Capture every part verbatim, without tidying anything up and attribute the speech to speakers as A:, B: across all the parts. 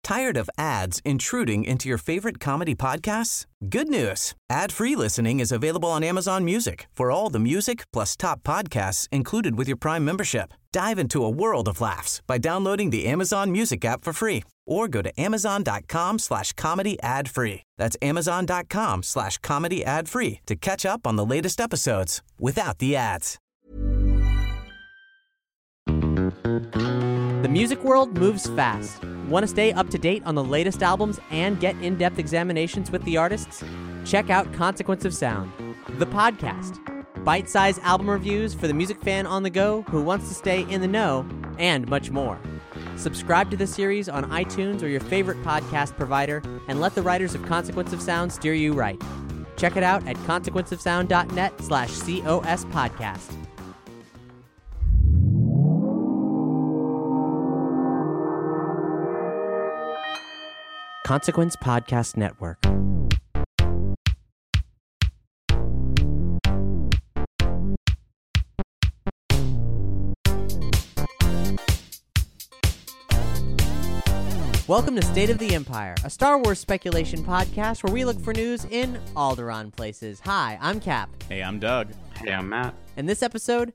A: Tired of ads intruding into your favorite comedy podcasts? Good news. Ad-free listening is available on Amazon Music for all the music plus top podcasts included with your Prime membership. Dive into a world of laughs by downloading the Amazon Music app for free or go to amazon.com slash comedy ad free. That's amazon.com slash comedy ad free to catch up on the latest episodes without the ads.
B: The music world moves fast. Want to stay up to date on the latest albums and get in-depth examinations with the artists? Check out Consequence of Sound, the podcast. Bite-sized album reviews for the music fan on the go who wants to stay in the know, and much more. Subscribe to the series on iTunes or your favorite podcast provider, and let the writers of Consequence of Sound steer you right. Check it out at consequenceofsound.net slash COS podcast. Consequence Podcast Network. Welcome to State of the Empire, a Star Wars speculation podcast where we look for news in Alderaan places. Hi, I'm Cap.
C: Hey, I'm Doug.
D: Hey, I'm Matt.
B: And this episode,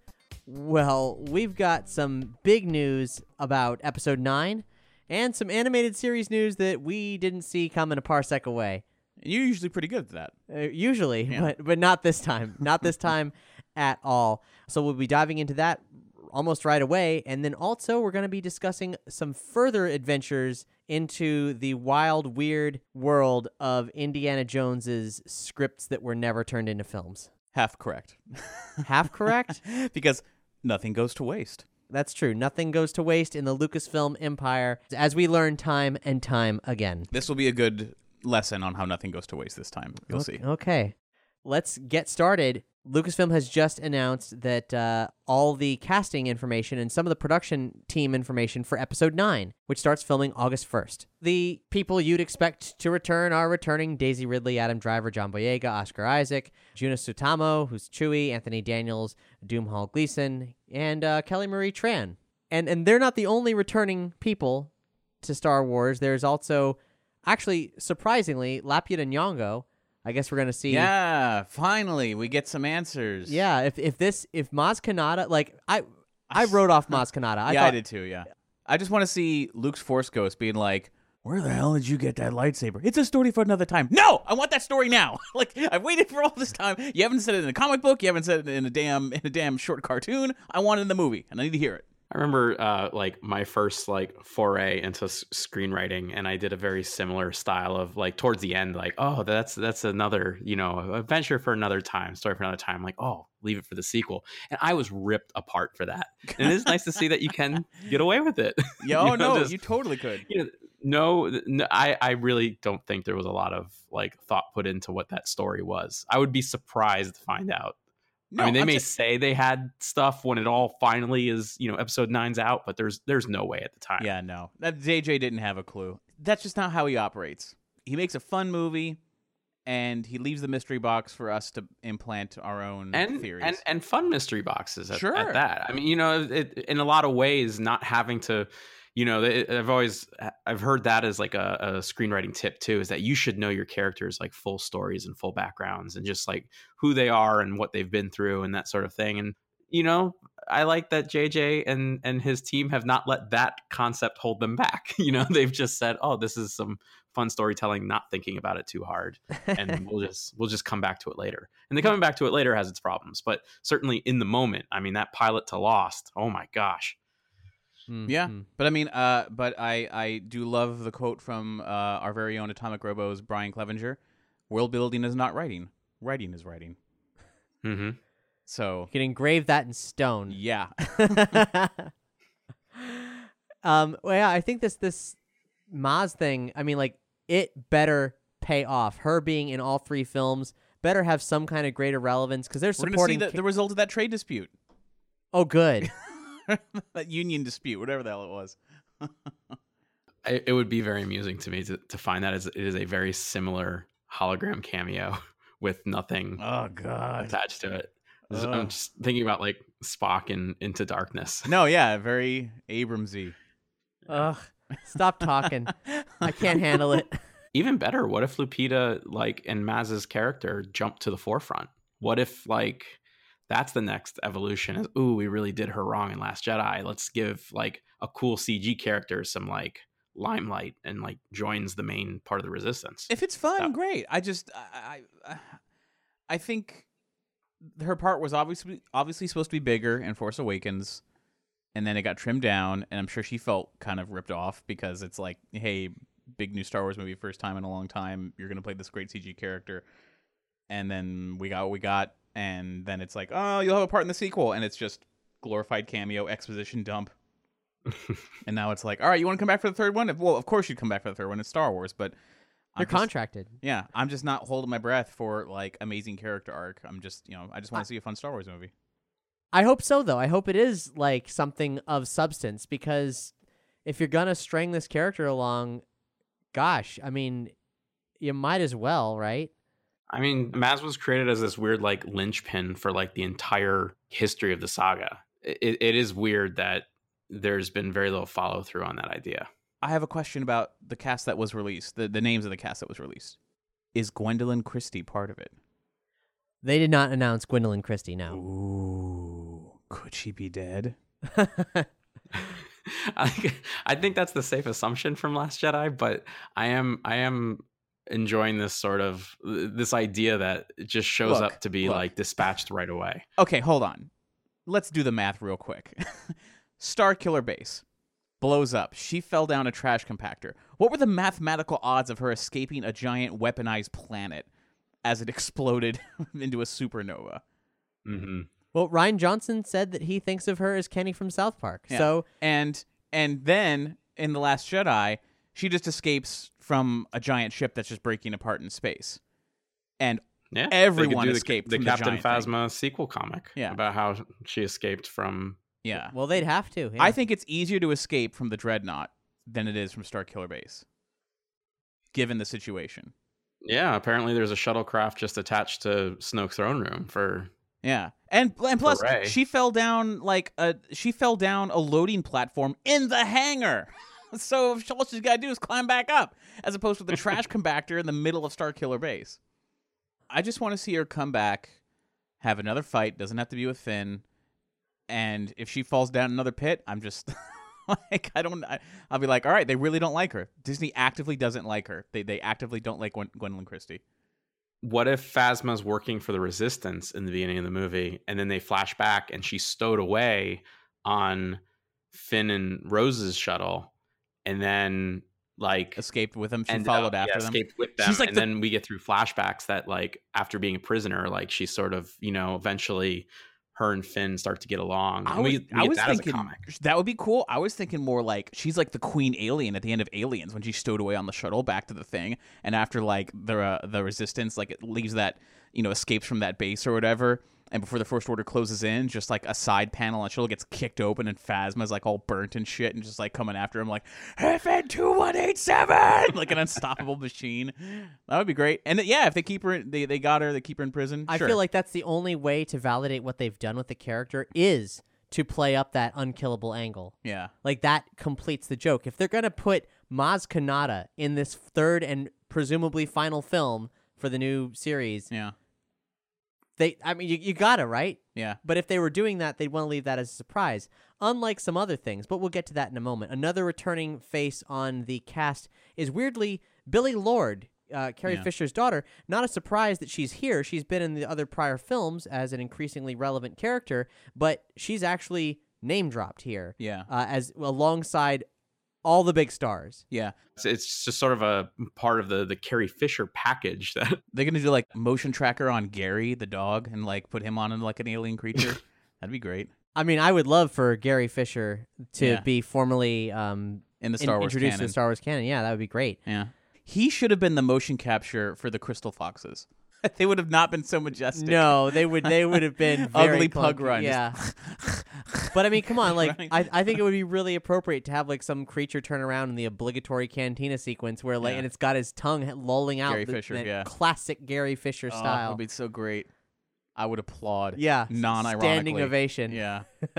B: well, we've got some big news about Episode nine and some animated series news that we didn't see coming a parsec away.
C: You're usually pretty good at that.
B: Uh, usually,
C: Yeah.
B: but but not this time. Not this time at all. So we'll be diving into that almost right away. And then also we're going to be discussing some further adventures into the wild, weird world of Indiana Jones's scripts that were never turned into films.
C: Half correct.
B: Half correct?
C: Because nothing goes to waste.
B: That's true. Nothing goes to waste in the Lucasfilm empire, as we learn time and time again.
C: This will be a good lesson on how nothing goes to waste this time. You'll
B: okay,
C: see.
B: Okay. Let's get started. Lucasfilm has just announced that uh, all the casting information and some of the production team information for Episode nine, which starts filming August first. The people you'd expect to return are returning: Daisy Ridley, Adam Driver, John Boyega, Oscar Isaac, Juna Suotamo, who's Chewie, Anthony Daniels, Doomhall Gleeson, and uh, Kelly Marie Tran. And, and they're not the only returning people to Star Wars. There's also, actually, surprisingly, Lapita Nyong'o. I guess we're gonna see.
C: Yeah, finally we get some answers.
B: Yeah, if if this if Maz Kanata, like I I wrote off Maz Kanata. I
C: yeah,
B: thought,
C: I did too. Yeah, I just want to see Luke's Force Ghost being like, "Where the hell did you get that lightsaber? It's a story for another time." No, I want that story now. Like I've waited for all this time. You haven't said it in a comic book. You haven't said it in a damn in a damn short cartoon. I want it in the movie, and I need to hear it.
D: I remember uh, like my first like foray into s- screenwriting, and I did a very similar style of like towards the end, like, oh, that's that's another, you know, adventure for another time, story for another time. Like, oh, leave it for the sequel. And I was ripped apart for that. And it is nice to see that you can get away with it.
C: Yeah, oh
D: you know,
C: no,
D: just,
C: you totally could.
D: You know, no, no I, I really don't think there was a lot of like thought put into what that story was. I would be surprised to find out.
C: No,
D: I mean, they
C: I'm
D: may
C: just-
D: say they had stuff when it all finally is, you know, episode nine's out, but there's there's no way at the time.
C: Yeah, no. That J J didn't have a clue. That's just not how he operates. He makes a fun movie, and he leaves the mystery box for us to implant our own
D: and
C: theories.
D: and and fun mystery boxes at,
C: Sure.
D: at that. I mean, you know, it, in a lot of ways, not having to, you know, it, I've always I've heard that as like a, a screenwriting tip too, is that you should know your characters like full stories and full backgrounds and just like who they are and what they've been through and that sort of thing. And you know, I like that J J and and his team have not let that concept hold them back. You know, they've just said, "Oh, this is some fun storytelling, not thinking about it too hard, and we'll just we'll just come back to it later." And the coming back to it later has its problems, but certainly in the moment, I mean, that pilot to Lost, oh my gosh.
B: Mm,
C: Yeah,
B: mm.
C: but I mean, uh, but I, I do love the quote from uh, our very own Atomic Robo's Brian Clevenger: "World building is not writing; writing is writing."
D: Mm-hmm.
C: So
B: You can engrave that in stone.
C: yeah,
B: um, well, yeah, I think this this Maz thing, I mean, like, it better pay off. Her being in all three films better have some kind of great relevance because they're
C: we're going to see
B: supporting.
C: the,
B: ca-
C: the result of that trade dispute,
B: oh, good.
C: that union dispute, whatever the hell it was.
D: It, it would be very amusing to me to, to find that as it is a very similar hologram cameo with nothing
C: Oh God.
D: attached to it. Just-
C: Ugh.
D: I'm just thinking about like Spock in Into Darkness.
C: No, yeah, very Abramsy.
B: Ugh. Stop talking. I can't handle it.
D: Even better, what if Lupita, like, and Maz's character jump to the forefront? What if, like, that's the next evolution? Is, ooh, we really did her wrong in Last Jedi. Let's give, like, a cool C G character some, like, limelight and, like, joins the main part of the Resistance.
C: If it's fun,
D: Yeah.
C: great. I just, I, I, I think her part was obviously obviously supposed to be bigger in Force Awakens, and then it got trimmed down, and I'm sure she felt kind of ripped off because it's like, hey, big new Star Wars movie, first time in a long time, you're going to play this great C G character. And then we got what we got, and then it's like, oh, you'll have a part in the sequel, and it's just glorified cameo, exposition dump. And now it's like, all right, you want to come back for the third one? Well, of course you'd come back for the third one. It's Star Wars, but
B: You're
C: I'm just-
B: contracted.
C: Yeah, I'm just not holding my breath for, like, amazing character arc. I'm just, you know, I just want
B: I-
C: to see a fun Star Wars movie.
B: I hope so, though. I hope it is like something of substance, because if you're gonna string this character along, gosh, I mean, you might as well, right?
D: I mean, Maz was created as this weird, like, linchpin for, like, the entire history of the saga. It, it is weird that there's been very little follow through on that idea.
C: I have a question about the cast that was released, the, the names of the cast that was released. Is Gwendolyn Christie part of it?
B: They did not announce Gwendolyn Christie, no.
C: Ooh, could she be dead?
D: I think, I think that's the safe assumption from Last Jedi, but I am I am enjoying this sort of this idea that it just shows
C: Look,
D: up to be
C: look.
D: like dispatched right away.
C: Okay, hold on. Let's do the math real quick. Star Killer Base blows up. She fell down a trash compactor. What were the mathematical odds of her escaping a giant weaponized planet as it exploded into a supernova?
D: Mm-hmm.
B: Well, Ryan Johnson said that he thinks of her as Kenny from South Park.
C: Yeah.
B: So
C: and and then in The Last Jedi, she just escapes from a giant ship that's just breaking apart in space. And
D: Yeah,
C: Everyone
D: they could do
C: escaped
D: the,
C: from
D: the
C: the
D: Captain
C: giant thing.
D: Phasma sequel comic.
C: Yeah.
D: about how she escaped from.
C: yeah,
B: well, they'd have to. Yeah.
C: I think it's easier to escape from the Dreadnought than it is from Star Killer Base, given the situation.
D: Yeah, apparently there's a shuttlecraft just attached to Snoke's throne room for.
C: Yeah, and and plus
D: Hooray.
C: she fell down like a she fell down a loading platform in the hangar. So all she's got to do is climb back up, as opposed to the trash compactor in the middle of Star Killer Base. I just want to see her come back, have another fight. Doesn't have to be with Finn. And if she falls down another pit, I'm just like, I don't. I, I'll be like, all right, they really don't like her. Disney actively doesn't like her. They they actively don't like Gwen, Gwendolyn Christie.
D: What if Phasma's working for the Resistance in the beginning of the movie, and then they flash back and she's stowed away on Finn and Rose's shuttle, and then like
C: Escaped with them. She
D: ended
C: followed
D: up-
C: after
D: yeah,
C: them.
D: escaped with them,
C: She's like
D: and
C: the-
D: then we get through flashbacks that like after being a prisoner, like she's sort of you know eventually her and Finn start to get along.
C: I
D: And
C: was,
D: we, we
C: I
D: get
C: was
D: that
C: thinking
D: as a comic.
C: that would be cool. I was thinking more like she's like the queen alien at the end of Aliens when she's stowed away on the shuttle back to the thing, and after like the uh, the resistance like it leaves that you know escapes from that base or whatever, and before the First Order closes in, just like a side panel on the shuttle gets kicked open and Phasma's like all burnt and shit and just like coming after him like F N two one eight seven like an unstoppable machine. That would be great. And yeah, if they keep her, they they got her, they keep her in prison.
B: I
C: sure.
B: feel like that's the only way to validate what they've done with the character is to play up that unkillable angle.
C: yeah.
B: Like, that completes the joke. If they're going to put Maz Kanata in this third and presumably final film for the new series,
C: Yeah.
B: they, I mean, you, you gotta, right?
C: Yeah.
B: But if they were doing that, they'd want to leave that as a surprise. Unlike some other things, but we'll get to that in a moment. Another returning face on the cast is weirdly Billie Lourd, uh, Carrie
C: Yeah.
B: Fisher's daughter. Not a surprise that she's here. She's been in the other prior films as an increasingly relevant character, but she's actually name dropped here
C: Yeah.
B: uh, as alongside all the big stars.
C: Yeah.
D: It's, it's just sort of a part of the the Carrie Fisher package that
C: They're gonna do like motion tracker on Gary the dog and like put him on like an alien creature. That'd be great.
B: I mean, I would love for Gary Fisher to
C: Yeah.
B: be formally um,
C: In the
B: in-
C: Star Wars
B: introduced to
C: canon.
B: the Star Wars canon. Yeah, that would be great.
C: Yeah. He should have been the motion capture for the Crystal Foxes. They would have not been so majestic.
B: No, they would. They would have been very
C: Ugly pug
B: clunky.
C: run.
B: Yeah, but I mean, come on. Like,
C: Running.
B: I, I think it would be really appropriate to have like some creature turn around in the obligatory cantina sequence where like,
C: Yeah.
B: and it's got his tongue lolling out.
C: Gary
B: the-
C: Fisher,
B: that
C: yeah.
B: classic Gary Fisher
C: Oh,
B: style.
C: it would be so great. I would applaud.
B: yeah,
C: non-ironically.
B: standing ovation.
C: Yeah.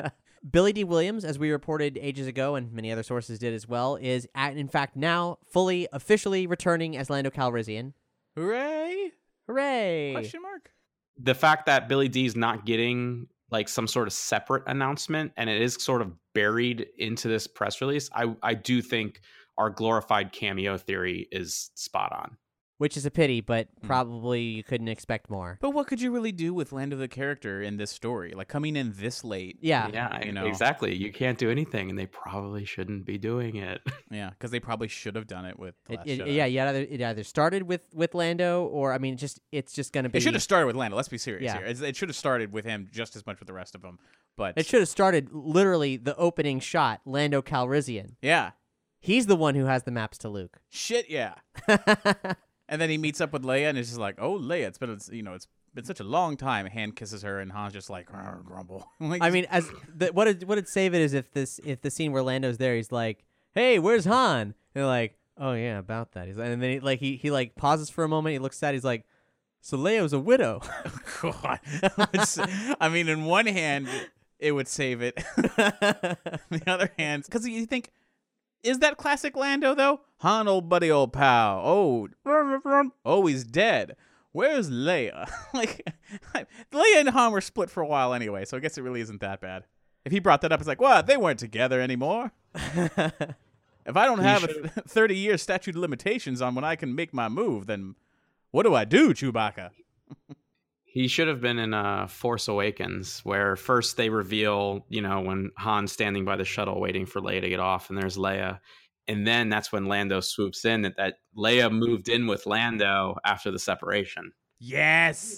B: Billy D. Williams, as we reported ages ago, and many other sources did as well, is at, in fact now fully, officially returning as Lando Calrissian.
C: Hooray!
B: Hooray!
C: Question mark?
D: The fact that Billy D's not getting like some sort of separate announcement and it is sort of buried into this press release, I I do think our glorified cameo theory is spot on.
B: Which is a pity, but
C: Hmm.
B: probably you couldn't expect more.
C: But what could you really do with Lando the character in this story? Like, coming in this late.
B: Yeah.
D: Yeah,
C: You know.
D: exactly. You can't do anything, and they probably shouldn't be doing it.
C: Yeah, because they probably should have done it with The
B: It,
C: Last
B: it,
C: Jedi.
B: yeah, you either, it either started with, with Lando, or, I mean, just it's just going to be...
C: It should have started with Lando. Let's be serious
B: Yeah.
C: here. It's, it should have started with him just as much with the rest of them. But
B: It should have started literally the opening shot, Lando Calrissian.
C: yeah,
B: He's the one who has the maps to Luke.
C: shit, yeah. And then he meets up with Leia, and it's just like, oh, Leia, it's been, it's, you know, it's been such a long time. Han kisses her, and Han's just like, "Grr, grumble. Like,
B: I mean, as the, what it, what it'd save it is if this if the scene where Lando's there, he's like, "Hey, where's Han?" And they're like, "Oh yeah, about that." He's and then he, like he he like pauses for a moment. He looks sad. He's like, "So Leia's a widow."
C: God. It's- I mean, in one hand, it would save it. the other hand, because you think, is that classic Lando though? Han, old buddy, old pal. Oh, oh, he's dead. Where's Leia? Like, Leia and Han were split for a while anyway, so I guess it really isn't that bad. If he brought that up, it's like, well, they weren't together anymore. If I don't
D: He
C: have a
D: should've-
C: thirty-year statute of limitations on when I can make my move, then what do I do, Chewbacca?
D: He should have been in uh, Force Awakens, where first they reveal, you know, when Han's standing by the shuttle waiting for Leia to get off, and there's Leia. And then that's when Lando swoops in, that, that Leia moved in with Lando after the separation.
C: Yes.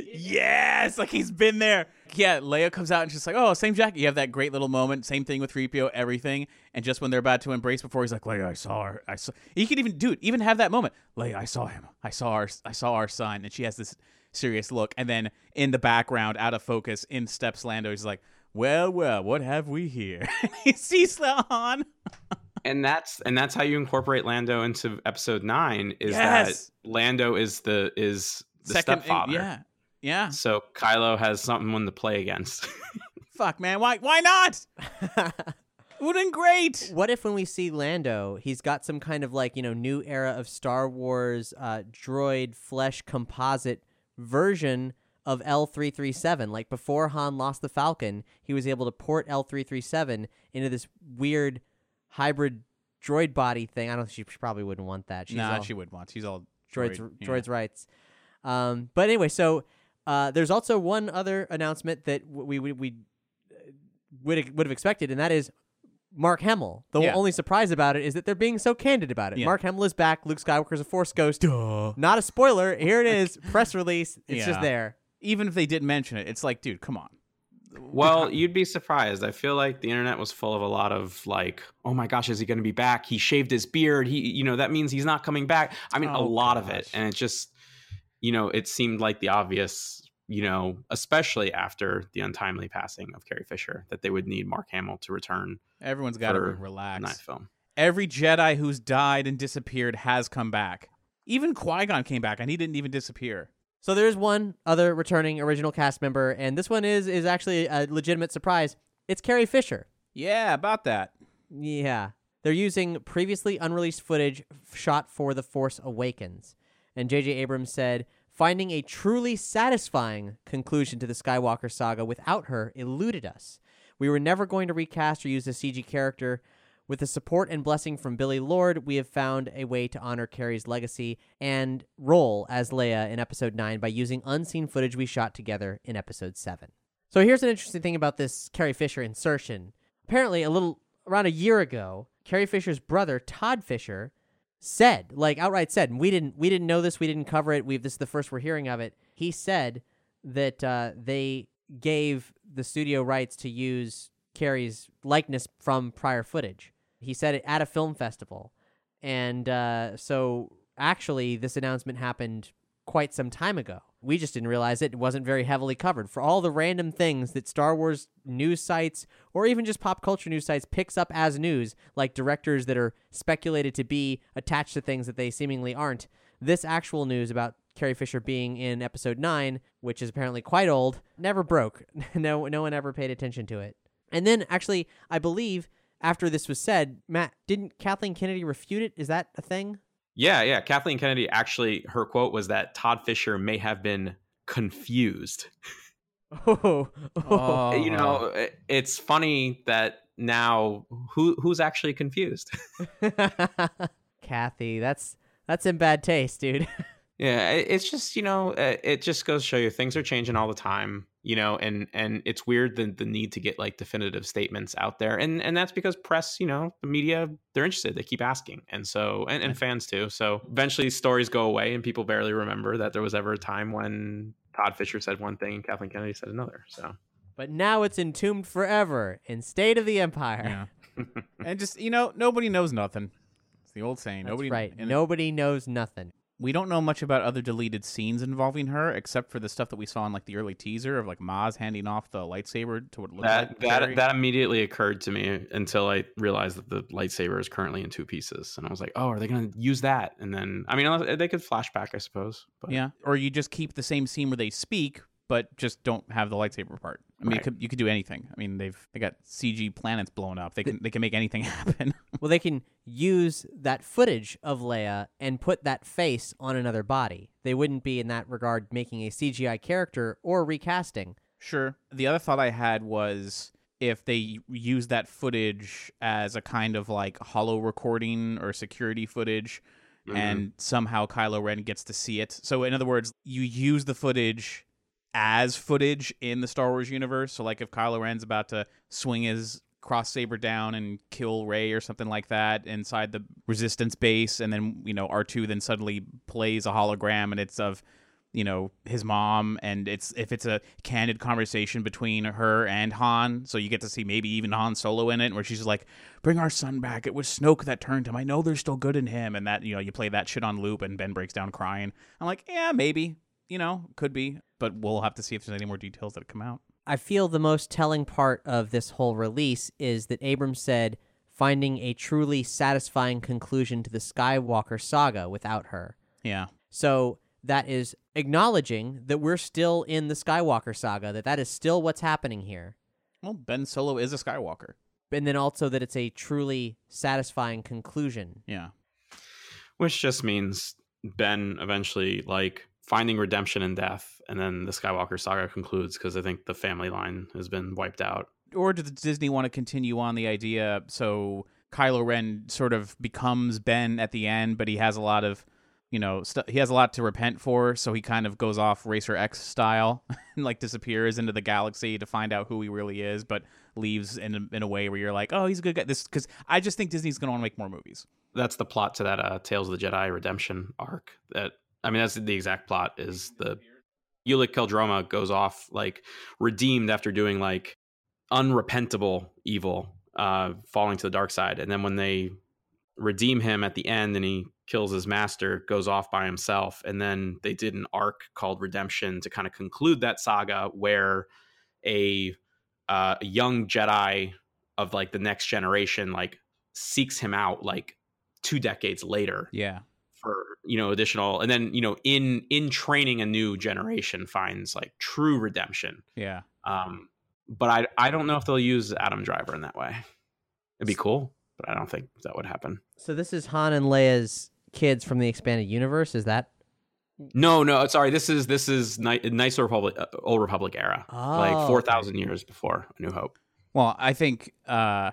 C: Yes. Like he's been there. Yeah, Leia comes out and she's like, oh, same jacket. You have that great little moment. Same thing with three P O, everything. And just when they're about to embrace before, he's like, Leia, I saw her. I saw. He could even, dude, even have that moment. Leia, I saw him. I saw our, I saw our son. And she has this serious look. And then in the background, out of focus, in steps Lando. He's like, well, well, what have we here? He sees Han.
D: And that's and that's how you incorporate Lando into episode nine, is
C: Yes.
D: that Lando is the is the
C: Second,
D: stepfather.
C: yeah. Yeah.
D: So Kylo has someone to play against.
C: Fuck, man. Why, why not? Would have been great.
B: What if when we see Lando, he's got some kind of like, you know, new era of Star Wars uh, droid flesh composite version of L three thirty-seven? Like before Han lost the Falcon, he was able to port L three thirty-seven into this weird hybrid droid body thing. I don't. She probably wouldn't want that. She's
C: Nah,
B: all
C: she would want. She's all
B: droids.
C: droid, yeah.
B: Droids rights. Um, but anyway, so uh, there's also one other announcement that w- we we, we uh, would would have expected, and that is Mark Hamill. The
C: Yeah.
B: only surprise about it is that they're being so candid about it.
C: Yeah.
B: Mark Hamill is back. Luke Skywalker's a Force ghost. Not a spoiler. Here it is. Press release. It's
C: Yeah.
B: just there.
C: Even if they didn't mention it, it's like, dude, come on.
D: Well, you'd be surprised. I feel like the internet was full of a lot of like, oh my gosh, is he going to be back? He shaved his beard. He, you know, that means he's not coming back. I mean, a
C: Oh,
D: lot of it.
C: gosh.
D: And it just, you know, it seemed like the obvious, you know, especially after the untimely passing of Carrie Fisher, that they would need Mark Hamill to return
C: Everyone's got to
D: for
C: relax.
D: the ninth film.
C: Every Jedi who's died and disappeared has come back. Even Qui-Gon came back, and he didn't even disappear.
B: So there's one other returning original cast member, and this one is is actually a legitimate surprise. It's Carrie Fisher.
C: Yeah, about that.
B: Yeah. They're using previously unreleased footage f- shot for The Force Awakens. And J J Abrams said, finding a truly satisfying conclusion to the Skywalker saga without her eluded us. We were never going to recast or use a C G character. With the support and blessing from Billy Lord, we have found a way to honor Carrie's legacy and role as Leia in Episode nine by using unseen footage we shot together in Episode seven. So here's an interesting thing about this Carrie Fisher insertion. Apparently, a little around a year ago, Carrie Fisher's brother, Todd Fisher, said, like outright said, and we didn't we didn't know this, we didn't cover it, we've this is the first we're hearing of it. He said that uh, they gave the studio rights to use Carrie's likeness from prior footage. He said it at a film festival. And uh, so actually this announcement happened quite some time ago. We just didn't realize it. It wasn't very heavily covered. For all the random things that Star Wars news sites or even just pop culture news sites picks up as news, like directors that are speculated to be attached to things that they seemingly aren't, this actual news about Carrie Fisher being in Episode nine, which is apparently quite old, never broke. no, no one ever paid attention to it. And then, actually, I believe after this was said, Matt, didn't Kathleen Kennedy refute it? Is that a thing?
D: Yeah, yeah. Kathleen Kennedy, actually, her quote was that Todd Fisher may have been confused.
B: Oh,
C: Oh.
D: You know, it- it's funny that now who who's actually confused?
B: Kathy, that's that's in bad taste, dude.
D: Yeah, it- it's just, you know, uh, it just goes to show you things are changing all the time, you know, and and it's weird the the need to get like definitive statements out there. And and that's because press, you know, the media, they're interested. They keep asking. And so and, and fans too. So eventually stories go away and people barely remember that there was ever a time when Todd Fisher said one thing and Kathleen Kennedy said another. So
B: But now it's entombed forever in State of the Empire.
C: Yeah. And just, you know, nobody knows nothing. It's the old saying.
B: That's
C: nobody
B: right.
C: and
B: Nobody knows nothing.
C: we don't know much about other deleted scenes involving her, except for the stuff that we saw in like the early teaser of like Maz handing off the lightsaber to what it looked
D: that
C: like.
D: that
C: Barry.
D: that immediately occurred to me until I realized that the lightsaber is currently in two pieces, and I was like, "Oh, are they going to use that?" And then, I mean, unless- they could flashback, I suppose. But
C: Yeah, or you just keep the same scene where they speak, but just don't have the lightsaber part. I mean,
D: Right.
C: it could, you could do anything. I mean, they've they got C G planets blown up. They can they can make anything happen.
B: Well, they can use that footage of Leia and put that face on another body. They wouldn't be, in that regard, making a C G I character or recasting.
C: Sure. The other thought I had was if they use that footage as a kind of like hollow recording or security footage,
D: Mhm.
C: and somehow Kylo Ren gets to see it. So, in other words, you use the footage as footage in the Star Wars universe. So, like if Kylo Ren's about to swing his cross saber down and kill Rey or something like that inside the Resistance base, and then, you know, R two then suddenly plays a hologram and it's of, you know, his mom, and it's if it's a candid conversation between her and Han, so you get to see maybe even Han Solo in it, where she's like, "Bring our son back. It was Snoke that turned him. I know there's still good in him." And that, you know, you play that shit on loop, and Ben breaks down crying. I'm like, yeah, maybe, you know, could be, but we'll have to see if there's any more details that come out.
B: I feel the most telling part of this whole release is that Abrams said finding a truly satisfying conclusion to the Skywalker saga without her.
C: Yeah.
B: So that is acknowledging that we're still in the Skywalker saga, that that is still what's happening here.
C: Well, Ben Solo is a Skywalker.
B: And then also that it's a truly satisfying conclusion.
C: Yeah.
D: which just means Ben eventually like finding redemption in death, and then the Skywalker saga concludes because I think the family line has been wiped out.
C: Or does Disney want to continue on the idea so Kylo Ren sort of becomes Ben at the end, but he has a lot of, you know, st- he has a lot to repent for, so he kind of goes off Racer X style and like disappears into the galaxy to find out who he really is, but leaves in a, in a way where you're like, oh, he's a good guy. This because I just think Disney's going to want to make more movies.
D: That's the plot to that uh, Tales of the Jedi redemption arc. That I mean, that's the exact plot. Is the Ulic Qel-Droma goes off like redeemed after doing like unrepentable evil, uh, falling to the dark side, and then when they redeem him at the end and he kills his master, goes off by himself, and then they did an arc called Redemption to kind of conclude that saga, where a, uh, a young Jedi of like the next generation like seeks him out like two decades later
C: Yeah.
D: for, you know, additional, and then, you know, in in training a new generation finds like true redemption.
C: Yeah.
D: Um, but I I don't know if they'll use Adam Driver in that way. It'd be cool, but I don't think that would happen.
B: So this is Han and Leia's kids from the expanded universe, is that?
D: No, no, sorry. This is this is Ni- Knights of Republic, uh, Old Republic era,
B: Oh,
D: like four thousand years before A New Hope.
C: Well, I think uh,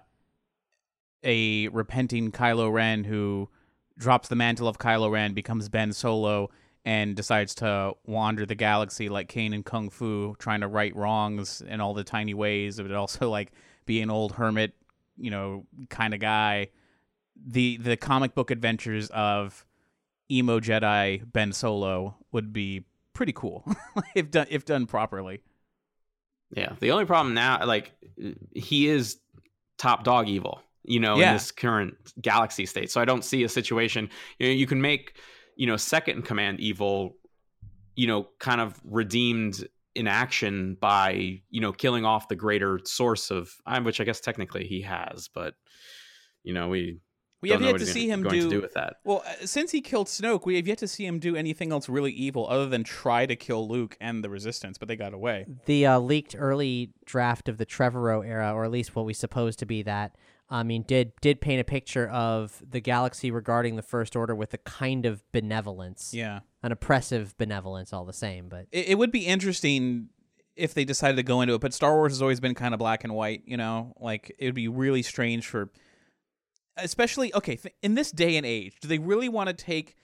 C: a repenting Kylo Ren who drops the mantle of Kylo Ren, becomes Ben Solo, and decides to wander the galaxy like Kane in Kung Fu, trying to right wrongs in all the tiny ways, but also like be an old hermit, you know, kind of guy. The the comic book adventures of emo Jedi Ben Solo would be pretty cool if done if done properly.
D: Yeah. The only problem now, like, he is top dog evil, you know,
C: Yeah.
D: in this current galaxy state. So I don't see a situation. You know, you can make, you know, second in command evil, you know, kind of redeemed in action by, you know, killing off the greater source of, which I guess technically he has, but, you know, we.
C: We have
D: don't know
C: yet
D: what
C: to
D: he's
C: see him
D: going
C: do,
D: to do with that.
C: Well, uh, since he killed Snoke, we have yet to see him do anything else really evil other than try to kill Luke and the Resistance, but they got away.
B: The uh, leaked early draft of the Trevorrow era, or at least what we suppose to be that, I mean, did did paint a picture of the galaxy regarding the First Order with a kind of benevolence.
C: Yeah.
B: An oppressive benevolence all the same, but...
C: It, it would be interesting if they decided to go into it, but Star Wars has always been kind of black and white, you know? Like, it would be really strange for... Especially, okay, th- in this day and age, do they really want to take...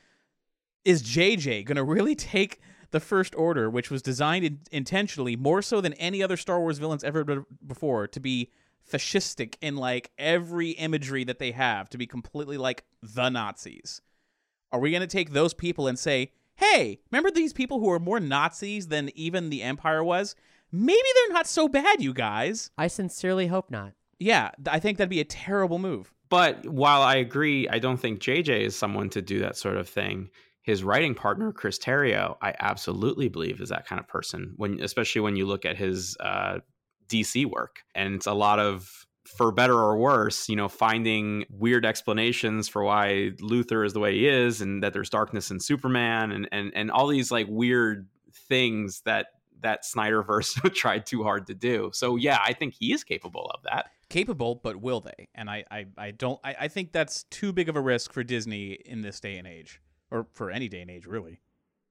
C: Is J J going to really take the First Order, which was designed in- intentionally, more so than any other Star Wars villains ever b- before, to be fascistic in, like, every imagery that they have, to be completely like the Nazis? Are we going to take those people and say, hey, remember these people who are more Nazis than even the Empire was? Maybe they're not so bad, you guys.
B: I sincerely hope not.
C: Yeah, I think that'd be a terrible move.
D: But while I agree, I don't think J J is someone to do that sort of thing. His writing partner, Chris Terrio, I absolutely believe is that kind of person. When, especially when you look at his uh, D C work, and it's a lot of, for better or worse, you know, finding weird explanations for why Luthor is the way he is, and that there's darkness in Superman, and and and all these like weird things that that Snyderverse tried too hard to do. So yeah, I think he is capable of that.
C: Capable, but will they? And I, I, I don't. I, I think that's too big of a risk for Disney in this day and age, or for any day and age, really.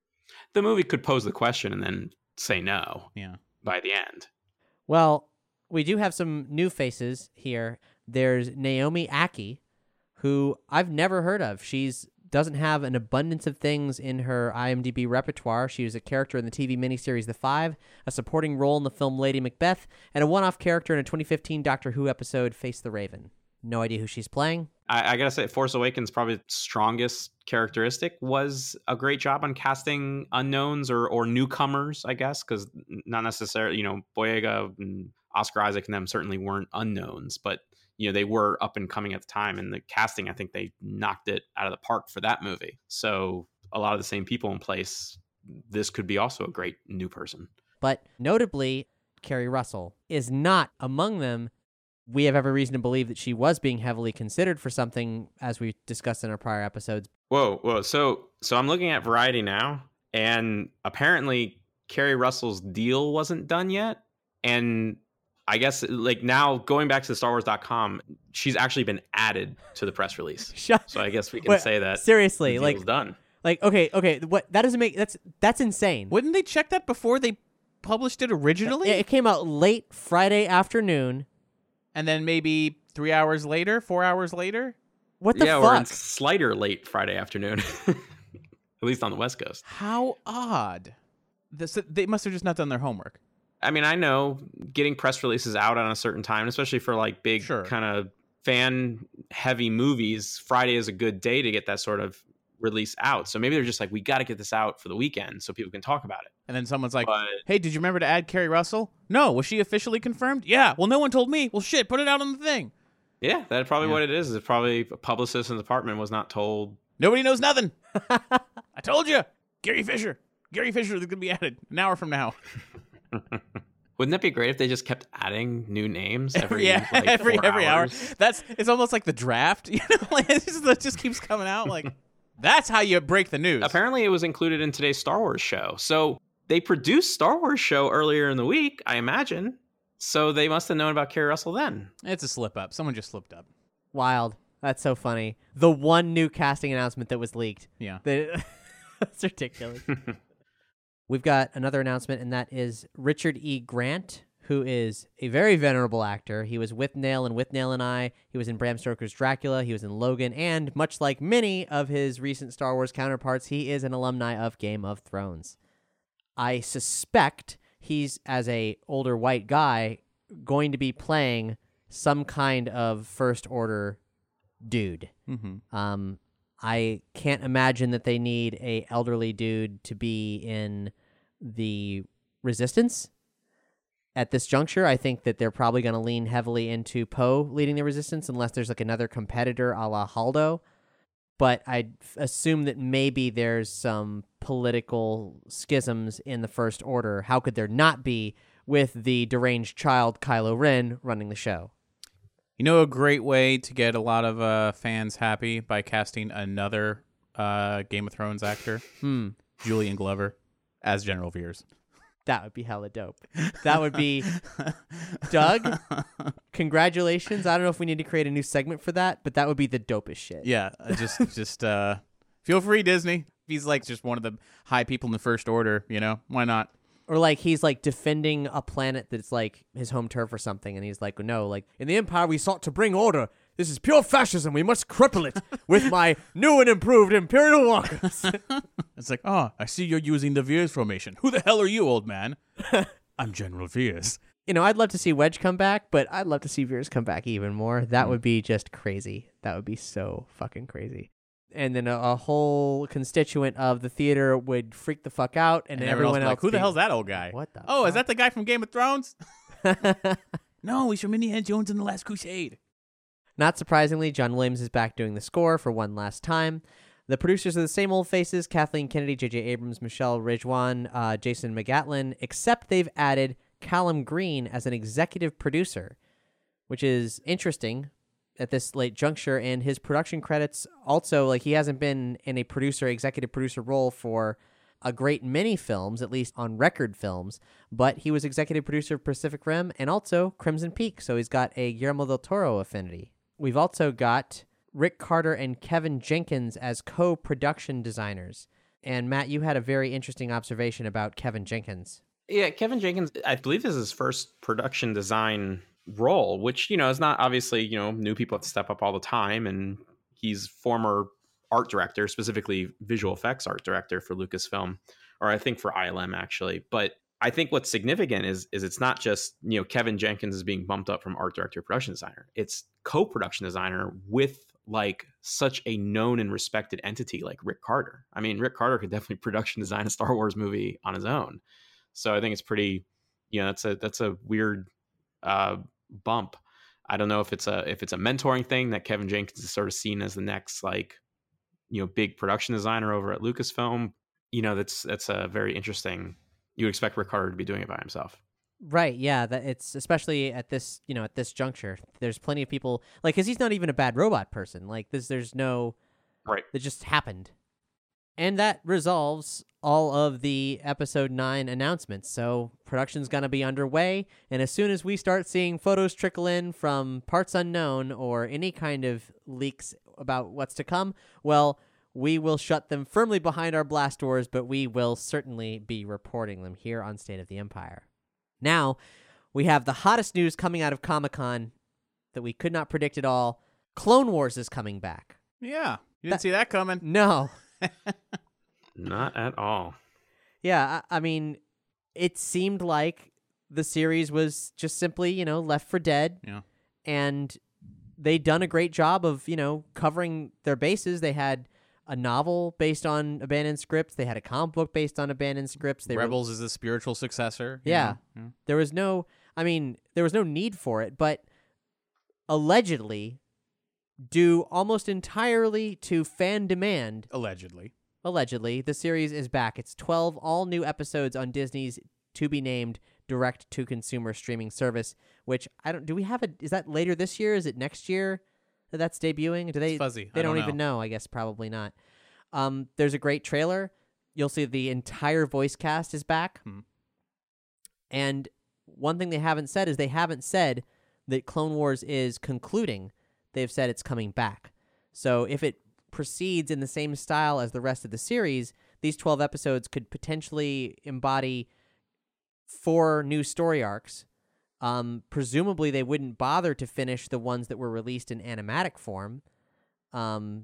D: The movie could pose the question and then say no.
C: Yeah.
D: By the end.
B: Well, we do have some new faces here. There's Naomi Ackie, who I've never heard of. She's doesn't have an abundance of things in her IMDb repertoire. She was a character in the T V miniseries The Five, a supporting role in the film Lady Macbeth, and a one-off character in a twenty fifteen Doctor Who episode Face the Raven. No idea who she's playing.
D: I, I gotta say, Force Awakens' probably strongest characteristic was a great job on casting unknowns or or newcomers, I guess, because not necessarily, you know, Boyega and Oscar Isaac and them certainly weren't unknowns, but you know, they were up and coming at the time, and the casting, I think they knocked it out of the park for that movie. So a lot of the same people in place. This could be also a great new person.
B: But notably, Kerry Russell is not among them. We have every reason to believe that she was being heavily considered for something, as we discussed in our prior episodes.
D: Whoa, whoa. So, so I'm looking at Variety now, and apparently Kerry Russell's deal wasn't done yet. And I guess, like, now going back to the Star Wars dot com, she's actually been added to the press release.
B: Shut-
D: so I guess we can
B: Wait,
D: say that
B: seriously,
D: the
B: like,
D: deal's done.
B: Like, okay, okay, what that doesn't make that's that's insane.
C: Wouldn't they check that before they published it originally?
B: It, it came out late Friday afternoon.
C: And then maybe three hours later, four hours later?
B: What the
D: yeah, we're in
B: fuck?
D: slighter late Friday afternoon, at least on the West Coast.
C: How odd. This, they must have just not done their homework.
D: I mean, I know getting press releases out on a certain time, especially for like big
C: Sure.
D: kind of fan heavy movies, Friday is a good day to get that sort of release out. So maybe they're just like, we got to get this out for the weekend so people can talk about it.
C: And then someone's like,
D: But
C: hey, did you remember to add Kerry Russell? No. Was she officially confirmed? Yeah. Well, no one told me. Well, shit, put it out on the thing.
D: yeah, that's probably
C: Yeah.
D: what it is. It's probably a publicist in the department was not told.
C: Nobody knows nothing. I told you. Gary Fisher. Gary Fisher is going to be added an hour from now.
D: Wouldn't that be great if they just kept adding new names every
C: yeah,
D: like,
C: every
D: four
C: every hour.
D: hours?
C: That's it's almost like the draft. You know, like it just, it just keeps coming out. Like that's how you break the news.
D: Apparently, it was included in today's Star Wars show. So they produced Star Wars show earlier in the week, I imagine. So they must have known about Kerry Russell then.
C: It's a slip up. Someone just slipped up.
B: Wild. That's so funny. The one new casting announcement that was leaked.
C: Yeah.
B: They- That's ridiculous. We've got another announcement, and that is Richard E. Grant, who is a very venerable actor. He was with Nail and With Nail and I. He was in Bram Stoker's Dracula. He was in Logan. And much like many of his recent Star Wars counterparts, he is an alumni of Game of Thrones. I suspect he's, as a older white guy, going to be playing some kind of First Order dude.
C: Mm-hmm.
B: Um, I can't imagine that they need a elderly dude to be in the Resistance. At this juncture, I think that they're probably going to lean heavily into Poe leading the Resistance unless there's like another competitor a la Haldo. But I'd f- assume that maybe there's some political schisms in the First Order. How could there not be with the deranged child Kylo Ren running the show?
C: You know, a great way to get a lot of uh, fans happy by casting another uh, Game of Thrones actor,
B: Hmm.
C: Julian Glover, as General Veers.
B: That would be hella dope. That would be Doug. Congratulations. I don't know if we need to create a new segment for that, but that would be the dopest shit.
C: Yeah, uh, just just uh, feel free, Disney. He's like just one of the high people in the First Order. You know, why not?
B: Or like he's like defending a planet that's like his home turf or something, and he's like, no, like in the Empire we sought to bring order. This is pure fascism. We must cripple it with my new and improved Imperial walkers.
C: It's like, oh, I see you're using the Veers formation. Who the hell are you, old man? I'm General Veers.
B: You know, I'd love to see Wedge come back, but I'd love to see Veers come back even more. That
C: Mm.
B: would be just crazy. That would be so fucking crazy. And then a, a whole constituent of the theater would freak the fuck out, and,
C: And
B: then
C: everyone
B: everyone
C: else,
B: else
C: like, who the
B: be-
C: hell's that old guy?
B: What the
C: Oh, is
B: fuck?
C: that the guy from Game of Thrones? No, he's from Indiana Jones and the Last Crusade.
B: Not surprisingly, John Williams is back doing the score for one last time. The producers are the same old faces, Kathleen Kennedy, J J Abrams, Michelle Ridgwan, uh, Jason McGatlin, except they've added Callum Green as an executive producer, which is interesting at this late juncture. And his production credits also, like he hasn't been in a producer, executive producer role for a great many films, at least on record films, but he was executive producer of Pacific Rim and also Crimson Peak, so he's got a Guillermo del Toro affinity. We've also got Rick Carter and Kevin Jenkins as co-production designers. And Matt, you had a very interesting observation about Kevin Jenkins.
D: Yeah, Kevin Jenkins, I believe this is his first production design role, which, you know, is not obviously, you know, new people have to step up all the time. And he's former art director, specifically visual effects art director for Lucasfilm, or I think for I L M actually. But I think what's significant is is it's not just, you know, Kevin Jenkins is being bumped up from art director to production designer. It's co-production designer with like such a known and respected entity like Rick Carter. I mean, Rick Carter could definitely production design a Star Wars movie on his own. So I think it's pretty, you know, that's a that's a weird uh, bump. I don't know if it's a if it's a mentoring thing that Kevin Jenkins is sort of seen as the next like, you know, big production designer over at Lucasfilm. You know, that's that's a very interesting. You would expect Rick Carter to be doing it by himself.
B: Right, yeah, that it's especially at this, you know, at this juncture. There's plenty of people like cuz he's not even a bad robot person. Like this there's no
D: Right.
B: that just happened. And that resolves all of the episode nine announcements. So production's going to be underway, and as soon as we start seeing photos trickle in from parts unknown or any kind of leaks about what's to come, well, we will shut them firmly behind our blast doors, but we will certainly be reporting them here on State of the Empire. Now, we have the hottest news coming out of Comic-Con that we could not predict at all. Clone Wars is coming back.
C: Yeah, you didn't
B: That-
C: see that coming.
B: No.
D: Not at all.
B: Yeah, I, I mean, it seemed like the series was just simply, you know, left for dead.
C: Yeah.
B: And they'd done a great job of, you know, covering their bases. They had a novel based on abandoned scripts. They had a comic book based on abandoned scripts. They were-
C: Rebels is the spiritual successor. you
B: Yeah.
C: know? Yeah.
B: there was no, I mean, there was no need for it, but allegedly, due almost entirely to fan demand,
C: Allegedly.
B: allegedly, the series is back. It's twelve all new episodes on Disney's to be named direct to consumer streaming service, which I don't, do we have a, is that later this year? Is it next year that that's debuting? Do they,
C: It's fuzzy.
B: they
C: I
B: don't,
C: don't
B: even know. I guess probably not. Um, there's a great trailer. You'll see the entire voice cast is back.
C: Hmm.
B: And one thing they haven't said is they haven't said that Clone Wars is concluding. They've said it's coming back. So if it proceeds in the same style as the rest of the series, these twelve episodes could potentially embody four new story arcs. Um, presumably, they wouldn't bother to finish the ones that were released in animatic form. Um,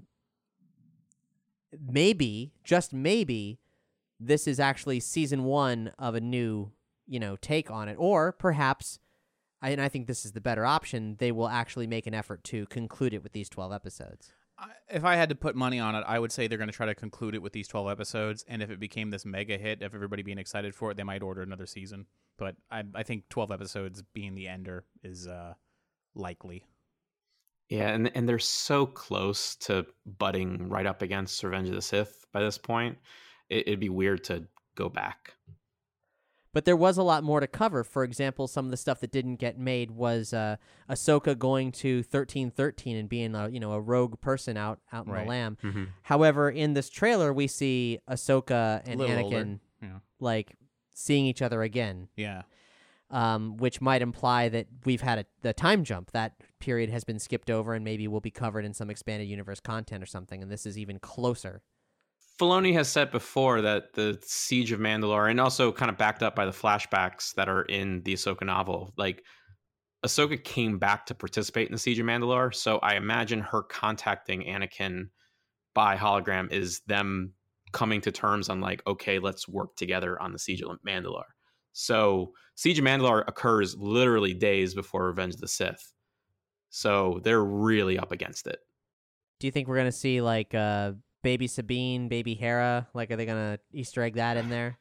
B: maybe, just maybe, this is actually season one of a new, you know, take on it. Or perhaps, and I think this is the better option, they will actually make an effort to conclude it with these twelve episodes.
C: I- If I had to put money on it, I would say they're going to try to conclude it with these twelve episodes. And if it became this mega hit, if everybody being excited for it, they might order another season. But I, I think twelve episodes being the ender is uh, likely.
D: Yeah, and and they're so close to butting right up against Revenge of the Sith by this point. It, it'd be weird to go back.
B: But there was a lot more to cover. For example, some of the stuff that didn't get made was uh, Ahsoka going to thirteen thirteen and being a you know a rogue person out out in
C: Right.
B: the Lamb.
D: Mm-hmm.
B: However, in this trailer, we see Ahsoka and
C: Little
B: Anakin
C: older. Yeah.
B: like seeing each other again,
C: Yeah.
B: um, which might imply that we've had a the time jump. That period has been skipped over and maybe will be covered in some expanded universe content or something. And this is even closer.
D: Filoni has said before that the Siege of Mandalore, and also kind of backed up by the flashbacks that are in the Ahsoka novel, like Ahsoka came back to participate in the Siege of Mandalore. So I imagine her contacting Anakin by hologram is them coming to terms on like, okay, let's work together on the Siege of Mandalore. So Siege of Mandalore occurs literally days before Revenge of the Sith. So they're really up against it.
B: Do you think we're gonna see like uh, baby Sabine, baby Hera? Like, are they gonna Easter egg that in there?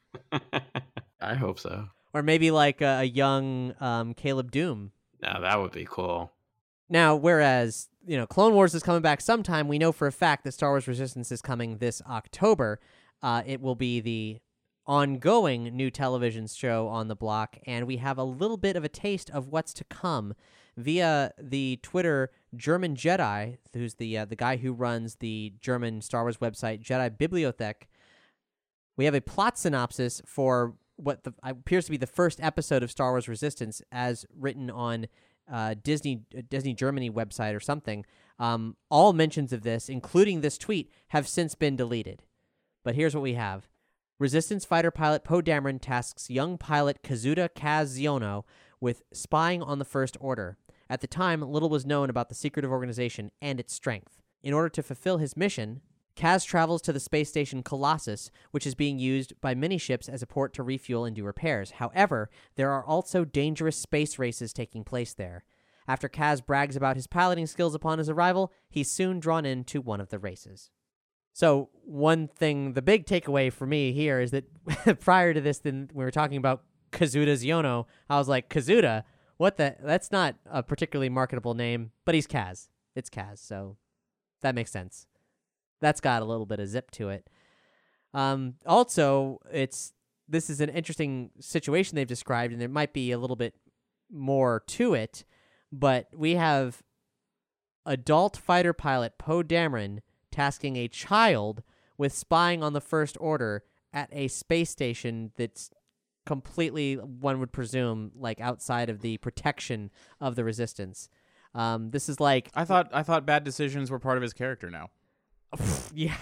D: I hope so.
B: Or maybe like a, a young um, Caleb Doom.
D: No, that would be cool.
B: Now, whereas, you know, Clone Wars is coming back sometime, we know for a fact that Star Wars Resistance is coming this October. Uh, it will be the ongoing new television show on the block, and we have a little bit of a taste of what's to come via the Twitter German Jedi, who's the uh, the guy who runs the German Star Wars website Jedi Bibliothek. We have a plot synopsis for what the, appears to be the first episode of Star Wars Resistance, as written on uh, Disney uh, Disney Germany website or something. Um, all mentions of this, including this tweet, have since been deleted. But here's what we have. Resistance fighter pilot Poe Dameron tasks young pilot Kazuda Kaz Ziono with spying on the First Order. At the time, little was known about the secretive organization and its strength. In order to fulfill his mission, Kaz travels to the space station Colossus, which is being used by many ships as a port to refuel and do repairs. However, there are also dangerous space races taking place there. After Kaz brags about his piloting skills upon his arrival, he's soon drawn into one of the races. So one thing, the big takeaway for me here is that prior to this, then we were talking about Kazuda Ziono. I was like, Kazuda? What the? That's not a particularly marketable name, but he's Kaz. It's Kaz, so that makes sense. That's got a little bit of zip to it. Um, also, it's this is an interesting situation they've described, and there might be a little bit more to it, but we have adult fighter pilot Poe Dameron tasking a child with spying on the First Order at a space station that's completely, one would presume, like outside of the protection of the Resistance. Um, this is like...
C: I thought I thought bad decisions were part of his character now.
B: Yeah.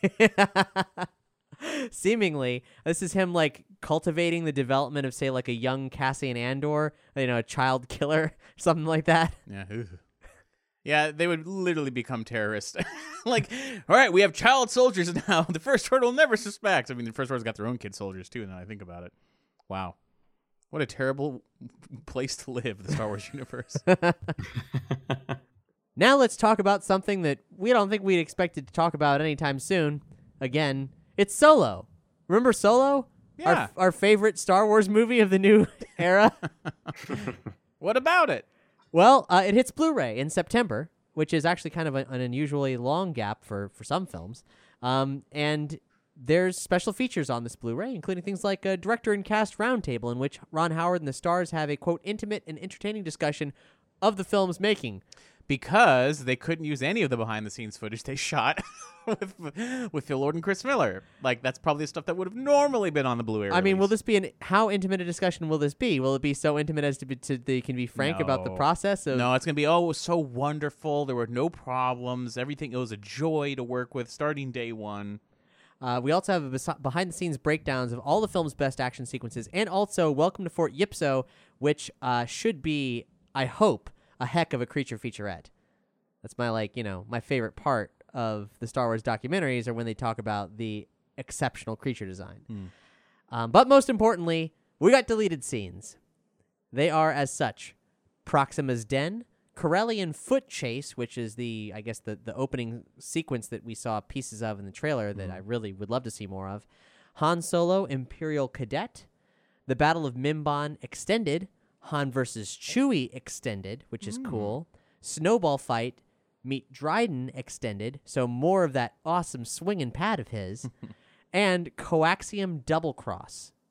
B: Seemingly, this is him like cultivating the development of, say, like a young Cassian Andor, you know, a child killer, something like that.
C: Yeah. Yeah, they would literally become terrorists. Like, all right, we have child soldiers now. The First Order will never suspect. I mean, the First Order's got their own kid soldiers, too, now I think about it. Wow. What a terrible place to live, the Star Wars universe.
B: Now let's talk about something that we don't think we'd expected to talk about anytime soon. Again, it's Solo. Remember Solo?
C: Yeah.
B: Our, our favorite Star Wars movie of the new era?
C: What about it?
B: Well, uh, it hits Blu-ray in September, which is actually kind of a, an unusually long gap for, for some films. Um, and there's special features on this Blu-ray, including things like a director and cast roundtable in which Ron Howard and the stars have a, quote, intimate and entertaining discussion of the film's making.
C: Because they couldn't use any of the behind-the-scenes footage they shot with with Phil Lord and Chris Miller. Like, that's probably stuff that would have normally been on the Blu-ray
B: I mean, will
C: release.
B: this be an... How intimate a discussion will this be? Will it be so intimate as to, be, to they can be frank about the
C: No.
B: process of...
C: No, it's going to be, oh, it was so wonderful. There were no problems. Everything, it was a joy to work with starting day one.
B: Uh, we also have a bes- behind-the-scenes breakdowns of all the film's best action sequences, and also Welcome to Fort Yipso, which uh, should be, I hope, a heck of a creature featurette. That's my, like, you know, my favorite part of the Star Wars documentaries are when they talk about the exceptional creature design.
C: Hmm.
B: Um, but most importantly, we got deleted scenes. They are as such: Proxima's Den, Corellian Foot Chase, which is the, I guess, the, the opening sequence that we saw pieces of in the trailer that I really would love to see more of, Han Solo, Imperial Cadet, The Battle of Mimban Extended, Han versus Chewie Extended, which is cool, Snowball Fight, meet Dryden Extended, so more of that awesome swing and pad of his, and Coaxium Double Cross.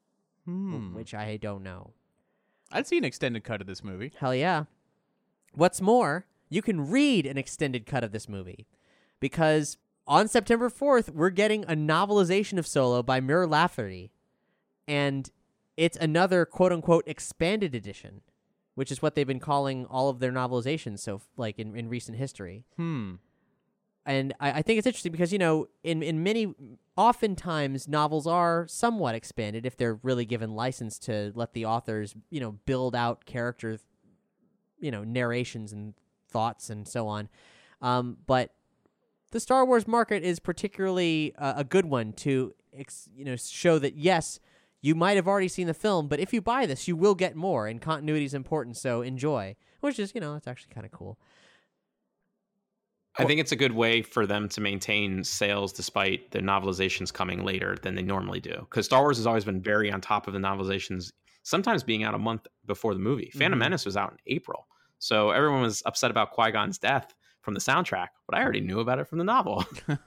C: Hmm.
B: which I don't know.
C: I'd see an extended cut of this movie.
B: Hell yeah. What's more, you can read an extended cut of this movie because on September fourth, we're getting a novelization of Solo by Mur Lafferty, and it's another quote-unquote expanded edition, which is what they've been calling all of their novelizations so like in, in recent history.
C: Hmm.
B: And I, I think it's interesting because, you know, in, in many, oftentimes novels are somewhat expanded if they're really given license to let the authors, you know, build out character, you know, narrations and thoughts and so on. Um, but the Star Wars market is particularly uh, a good one to, ex- you know, show that, yes, you might have already seen the film, but if you buy this, you will get more, and continuity is important, so enjoy. Which is, you know, it's actually kind of cool.
D: I think it's a good way for them to maintain sales despite the novelizations coming later than they normally do. Because Star Wars has always been very on top of the novelizations, sometimes being out a month before the movie. Phantom
C: Mm-hmm.
D: Menace was out in April. So everyone was upset about Qui-Gon's death from the soundtrack, but I already knew about it from the novel.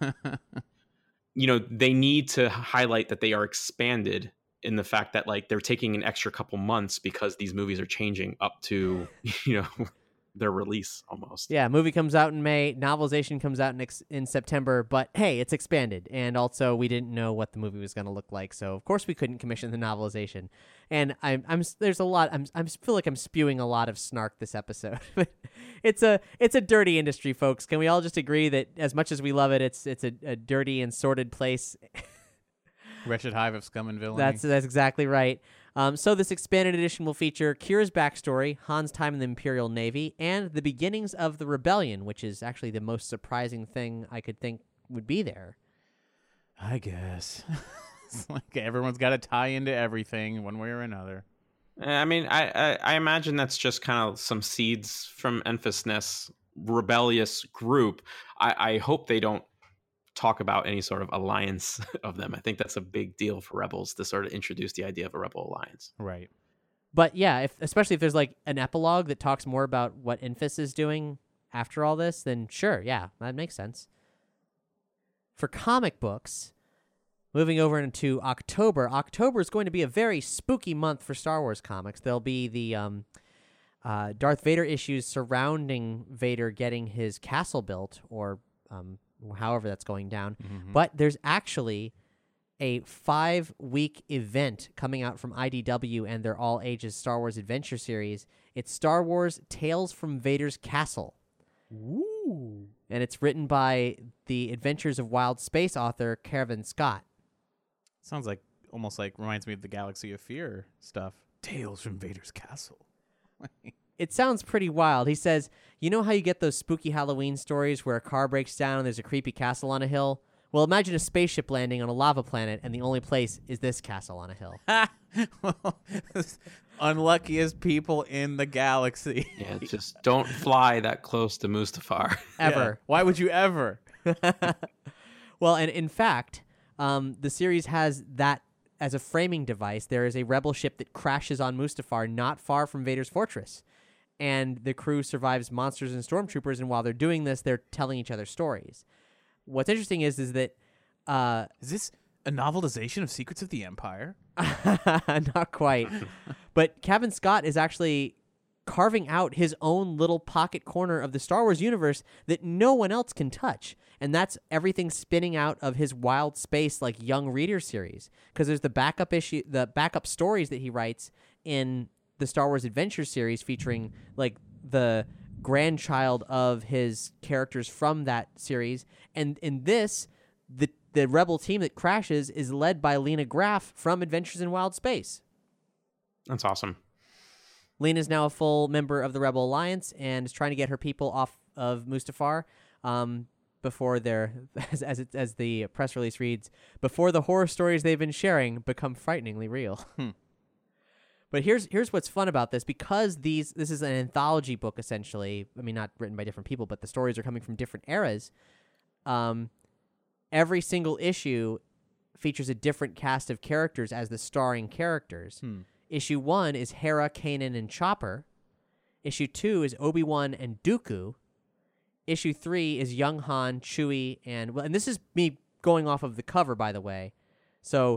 D: You know, they need to highlight that they are expanded in the fact that, like, they're taking an extra couple months because these movies are changing up to, you know, their release almost.
B: Yeah, movie comes out in May, novelization comes out in, ex- in September, but hey, it's expanded. And also, we didn't know what the movie was going to look like, so of course we couldn't commission the novelization. And I'm, I'm, there's a lot. I'm, I feel like I'm spewing a lot of snark this episode. it's a, it's a dirty industry, folks. Can we all just agree that as much as we love it, it's, it's a, a dirty and sordid place.
C: Wretched hive of scum and villainy.
B: That's that's exactly right. Um, so this expanded edition will feature Kira's backstory, Han's time in the Imperial Navy, and the beginnings of the rebellion, which is actually the most surprising thing I could think would be there.
C: I guess. It's like everyone's got to tie into everything one way or another.
D: I mean, I, I, I imagine that's just kind of some seeds from Enfys Nest's rebellious group. I, I hope they don't talk about any sort of alliance of them. I think that's a big deal for Rebels to sort of introduce the idea of a rebel alliance.
C: Right.
B: But yeah, if especially if there's like an epilogue that talks more about what Enfys is doing after all this, then sure, yeah, that makes sense. For comic books, moving over into October, October is going to be a very spooky month for Star Wars comics. There'll be the um, uh, Darth Vader issues surrounding Vader getting his castle built, or um, however that's going down.
C: Mm-hmm.
B: But there's actually a five-week event coming out from I D W and their all-ages Star Wars Adventure series. It's Star Wars Tales from Vader's Castle.
C: Ooh.
B: And it's written by the Adventures of Wild Space author Kevin Scott.
C: Sounds like, almost like, reminds me of the Galaxy of Fear stuff. Tales from Vader's Castle.
B: It sounds pretty wild. He says, you know how you get those spooky Halloween stories where a car breaks down and there's a creepy castle on a hill? Well, imagine a spaceship landing on a lava planet and the only place is this castle on a hill.
C: Well, unluckiest people in the galaxy.
D: Yeah, just don't fly that close to Mustafar.
B: Ever.
C: Yeah. Why would you ever?
B: Well, and in fact, um, the series has that as a framing device. There is a rebel ship that crashes on Mustafar not far from Vader's fortress. And the crew survives monsters and stormtroopers, and while they're doing this, they're telling each other stories. What's interesting is is that uh,
C: Is this a novelization of Secrets of the Empire?
B: not quite, but Kevin Scott is actually carving out his own little pocket corner of the Star Wars universe that no one else can touch, and that's everything spinning out of his Wild Space like young reader series. Because there's the backup issue, the backup stories that he writes in the Star Wars Adventure series, featuring like the grandchild of his characters from that series. And in this, the the rebel team that crashes is led by Lena Graff from Adventures in Wild Space.
D: That's awesome.
B: Lena is now a full member of the Rebel Alliance and is trying to get her people off of Mustafar um, before their, as as, it, as the press release reads, before the horror stories they've been sharing become frighteningly real.
C: Hmm.
B: But here's here's what's fun about this, because these this is an anthology book essentially. I mean, not written by different people, but the stories are coming from different eras. Um, every single issue features a different cast of characters as the starring characters.
C: Hmm.
B: Issue one is Hera, Kanan, and Chopper. Issue two is Obi-Wan and Dooku. Issue three is young Han, Chewie, and well, and this is me going off of the cover, by the way. So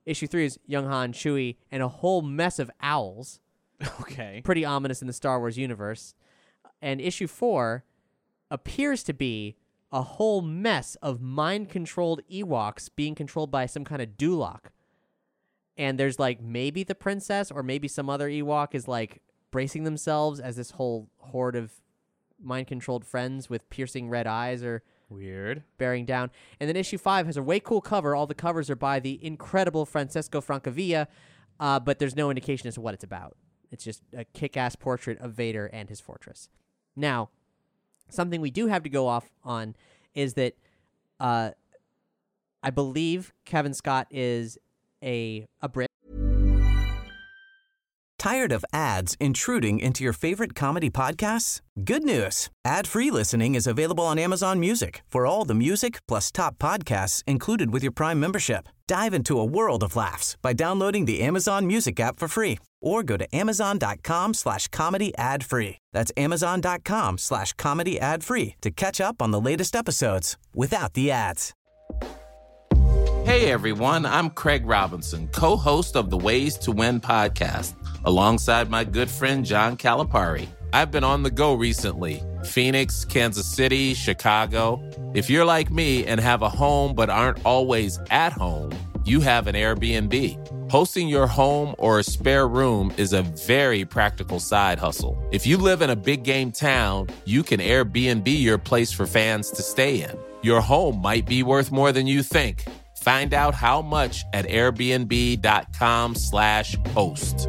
B: Issue three is Young Han, Chewie, and a whole mess of owls.
C: Okay.
B: Pretty ominous in the Star Wars universe. And issue four appears to be a whole mess of mind-controlled Ewoks being controlled by some kind of Duloc. And there's like maybe the princess or maybe some other Ewok is like bracing themselves as this whole horde of mind-controlled friends with piercing red eyes are
C: weird
B: bearing down. And then issue five has a way cool cover. All the covers are by the incredible Francesco Francavilla, uh, but there's no indication as to what it's about. It's just a kick-ass portrait of Vader and his fortress. Now, something we do have to go off on is that uh, I believe Kevin Scott is a a Brit.
A: Tired of ads intruding into your favorite comedy podcasts? Good news. Ad-free listening is available on Amazon Music for all the music plus top podcasts included with your Prime membership. Dive into a world of laughs by downloading the Amazon Music app for free or go to amazon.com slash comedy ad free. That's amazon.com slash comedy ad free to catch up on the latest episodes without the ads.
E: Hey everyone, I'm Craig Robinson, co-host of the Ways to Win podcast, alongside my good friend John Calipari. I've been on the go recently. Phoenix, Kansas City, Chicago. If you're like me and have a home but aren't always at home, you have an Airbnb. Hosting your home or a spare room is a very practical side hustle. If you live in a big game town, you can Airbnb your place for fans to stay in. Your home might be worth more than you think. Find out how much at airbnb.com slash host.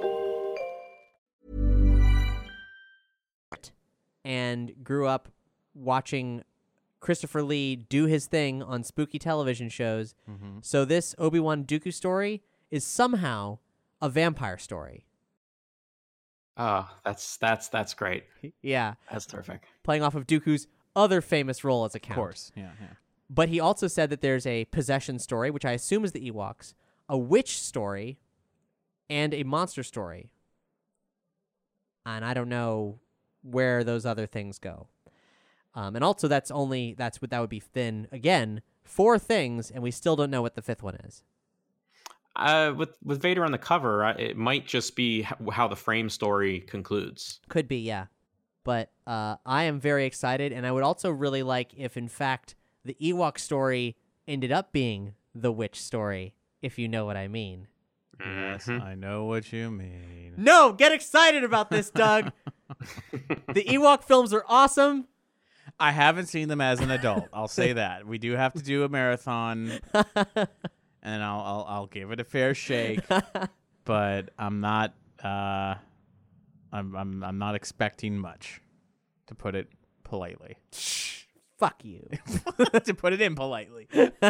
B: And grew up watching Christopher Lee do his thing on spooky television shows. Mm-hmm. So this Obi-Wan Dooku story is somehow a vampire story.
D: Oh, that's that's that's great.
B: Yeah.
D: That's terrific.
B: Playing off of Dooku's other famous role as a count.
C: Of course, yeah, yeah.
B: But he also said that there's a possession story, which I assume is the Ewoks, a witch story, and a monster story. And I don't know where those other things go. Um, and also that's only, that's what that would be then, again, four things, and we still don't know what the fifth one is.
D: Uh, with with Vader on the cover, uh, it might just be h- how the frame story concludes.
B: Could be, yeah. But uh, I am very excited, and I would also really like if, in fact, the Ewok story ended up being the witch story, if you know what I mean.
C: Yes,
D: Mm-hmm.
C: I know what you mean.
B: No, get excited about this, Doug. The Ewok films are awesome.
C: I haven't seen them as an adult. I'll say that. We do have to do a marathon, and I'll I'll, I'll give it a fair shake. But I'm not uh, I'm I'm I'm not expecting much, to put it politely.
B: Fuck you.
C: To put it in politely.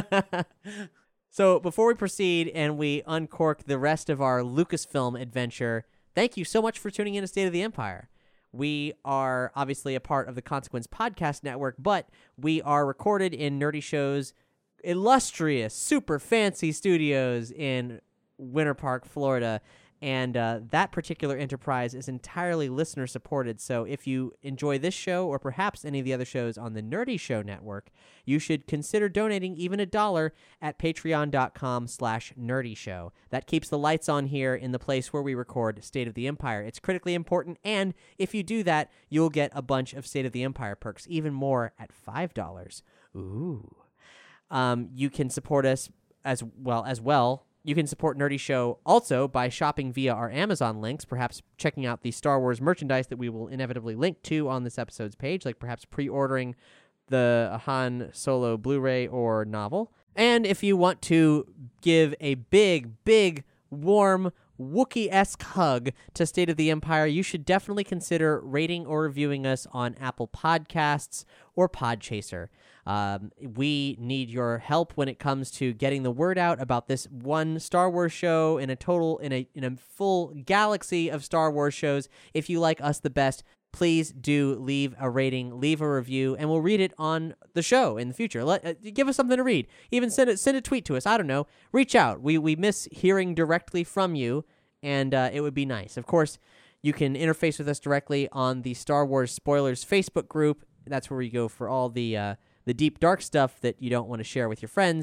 B: So before we proceed and we uncork the rest of our Lucasfilm adventure, thank you so much for tuning in to State of the Empire. We are obviously a part of the Consequence Podcast Network, but we are recorded in Nerdy Show's illustrious, super fancy studios in Winter Park, Florida. And uh, that particular enterprise is entirely listener-supported. So if you enjoy this show or perhaps any of the other shows on the Nerdy Show Network, you should consider donating even a dollar at patreon.com slash nerdy show. That keeps the lights on here in the place where we record State of the Empire. It's critically important, and if you do that, you'll get a bunch of State of the Empire perks, even more at five dollars. Ooh. Um, you can support us as well as well. You can support Nerdy Show also by shopping via our Amazon links, perhaps checking out the Star Wars merchandise that we will inevitably link to on this episode's page, like perhaps pre-ordering the Han Solo Blu-ray or novel. And if you want to give a big, big, warm, Wookiee-esque hug to State of the Empire, you should definitely consider rating or reviewing us on Apple Podcasts or Podchaser. Um, we need your help when it comes to getting the word out about this one Star Wars show in a total, in a in a full galaxy of Star Wars shows. If you like us the best, please do leave a rating, leave a review, and we'll read it on the show in the future. Let uh, give us something to read. Even send it, send a tweet to us. I don't know. Reach out. We we miss hearing directly from you, and uh, it would be nice. Of course, you can interface with us directly on the Star Wars Spoilers Facebook group. That's where you go for all the uh, the deep dark stuff that you don't want to share with your friends.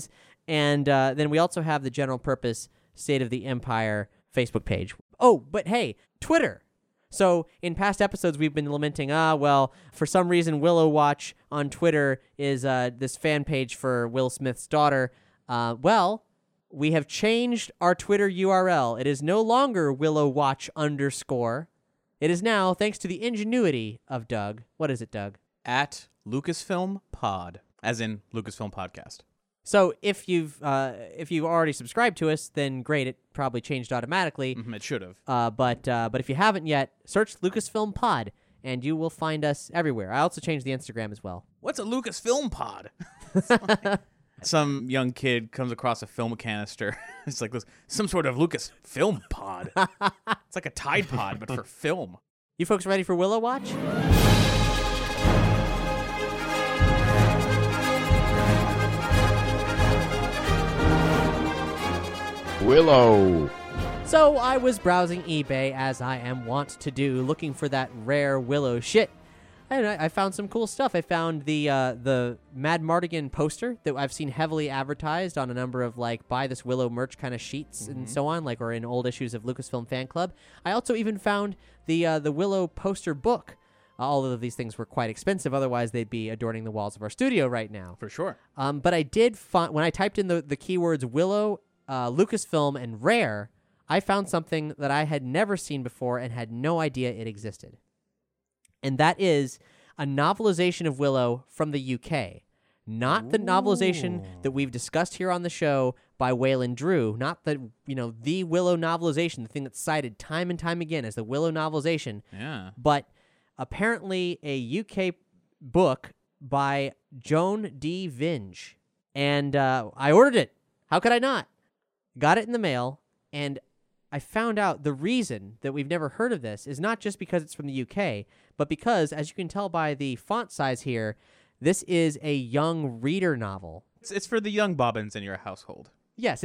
B: And uh, then we also have the general purpose State of the Empire Facebook page. Oh, but hey, Twitter. So in past episodes, we've been lamenting, ah, well, for some reason, Willow Watch on Twitter is uh, this fan page for Will Smith's daughter. Uh, well, we have changed our Twitter U R L. It is no longer Willow Watch underscore. It is now, thanks to the ingenuity of Doug. What is it, Doug?
C: At Lucasfilm Pod, as in Lucasfilm Podcast.
B: So if you've uh, if you've already subscribed to us, then great. It probably changed automatically.
C: Mm-hmm, it should have.
B: Uh, but uh, but if you haven't yet, search Lucasfilm Pod, and you will find us everywhere. I also changed the Instagram as well.
C: What's a Lucasfilm Pod? Some young kid comes across a film canister. It's like this, some sort of Lucasfilm Pod. It's like a Tide Pod, but for film.
B: You folks ready for Willow Watch?
E: Willow.
B: So I was browsing eBay, as I am wont to do, looking for that rare Willow shit. And I, I found some cool stuff. I found the uh, the Mad Mardigan poster that I've seen heavily advertised on a number of like buy this Willow merch kind of sheets mm-hmm. and so on, like or in old issues of Lucasfilm Fan Club. I also even found the uh, the Willow poster book. Uh, all of these things were quite expensive, otherwise they'd be adorning the walls of our studio right now.
C: For sure.
B: Um, but I did find when I typed in the the keywords Willow, uh, Lucasfilm, and Rare, I found something that I had never seen before and had no idea it existed. And that is a novelization of Willow from the U K. Not the Ooh. novelization that we've discussed here on the show by Wayland Drew. Not the, you know, the Willow novelization, the thing that's cited time and time again as the Willow novelization.
C: Yeah.
B: But apparently a U K book by Joan D. Vinge. And uh, I ordered it. How could I not? Got it in the mail, and I found out the reason that we've never heard of this is not just because it's from the U K, but because, as you can tell by the font size here, this is a young reader novel.
C: It's, it's for the young bobbins in your household.
B: Yes,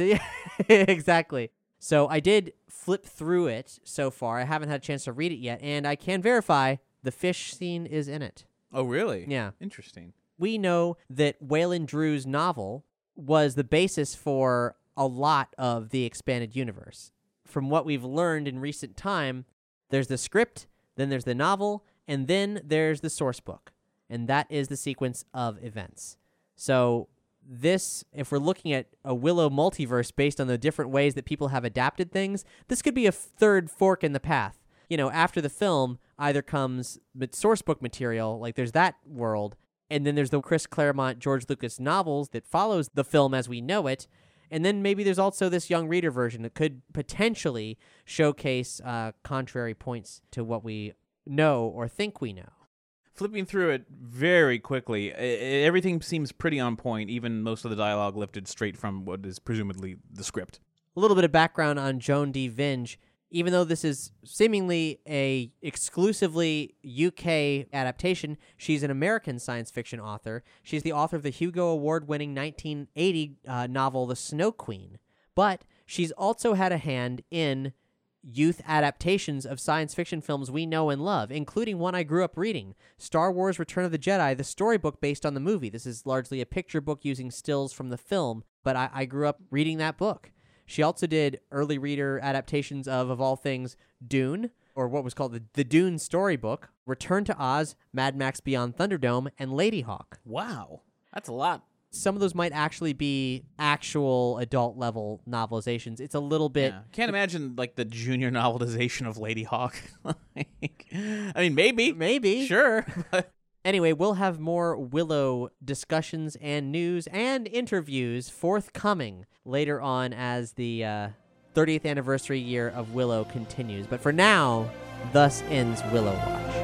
B: exactly. So I did flip through it so far. I haven't had a chance to read it yet, and I can verify the fish scene is in it.
C: Oh, really?
B: Yeah.
C: Interesting.
B: We know that Wayland Drew's novel was the basis for a lot of the expanded universe. From what we've learned in recent time, there's the script, then there's the novel, and then there's the source book. And that is the sequence of events. So this, if we're looking at a Willow multiverse based on the different ways that people have adapted things, this could be a third fork in the path. You know, after the film, either comes source book material, like there's that world, and then there's the Chris Claremont, George Lucas novels that follows the film as we know it. And then maybe there's also this young reader version that could potentially showcase uh, contrary points to what we know or think we know.
C: Flipping through it very quickly, I- everything seems pretty on point, even most of the dialogue lifted straight from what is presumably the script.
B: A little bit of background on Joan D. Vinge. Even though this is seemingly a exclusively U K adaptation, she's an American science fiction author. She's the author of the Hugo Award-winning nineteen eighty uh, novel The Snow Queen. But she's also had a hand in youth adaptations of science fiction films we know and love, including one I grew up reading, Star Wars Return of the Jedi, the storybook based on the movie. This is largely a picture book using stills from the film, but I, I grew up reading that book. She also did early reader adaptations of, of all things, Dune, or what was called the, the Dune storybook, Return to Oz, Mad Max Beyond Thunderdome, and Ladyhawke.
C: Wow. That's a lot.
B: Some of those might actually be actual adult-level novelizations. It's a little bit...
C: Yeah. Can't imagine, like, the junior novelization of Ladyhawke. like, I mean, maybe.
B: Maybe.
C: Sure.
B: Anyway, we'll have more Willow discussions and news and interviews forthcoming later on as the uh, thirtieth anniversary year of Willow continues. But for now, thus ends Willow Watch.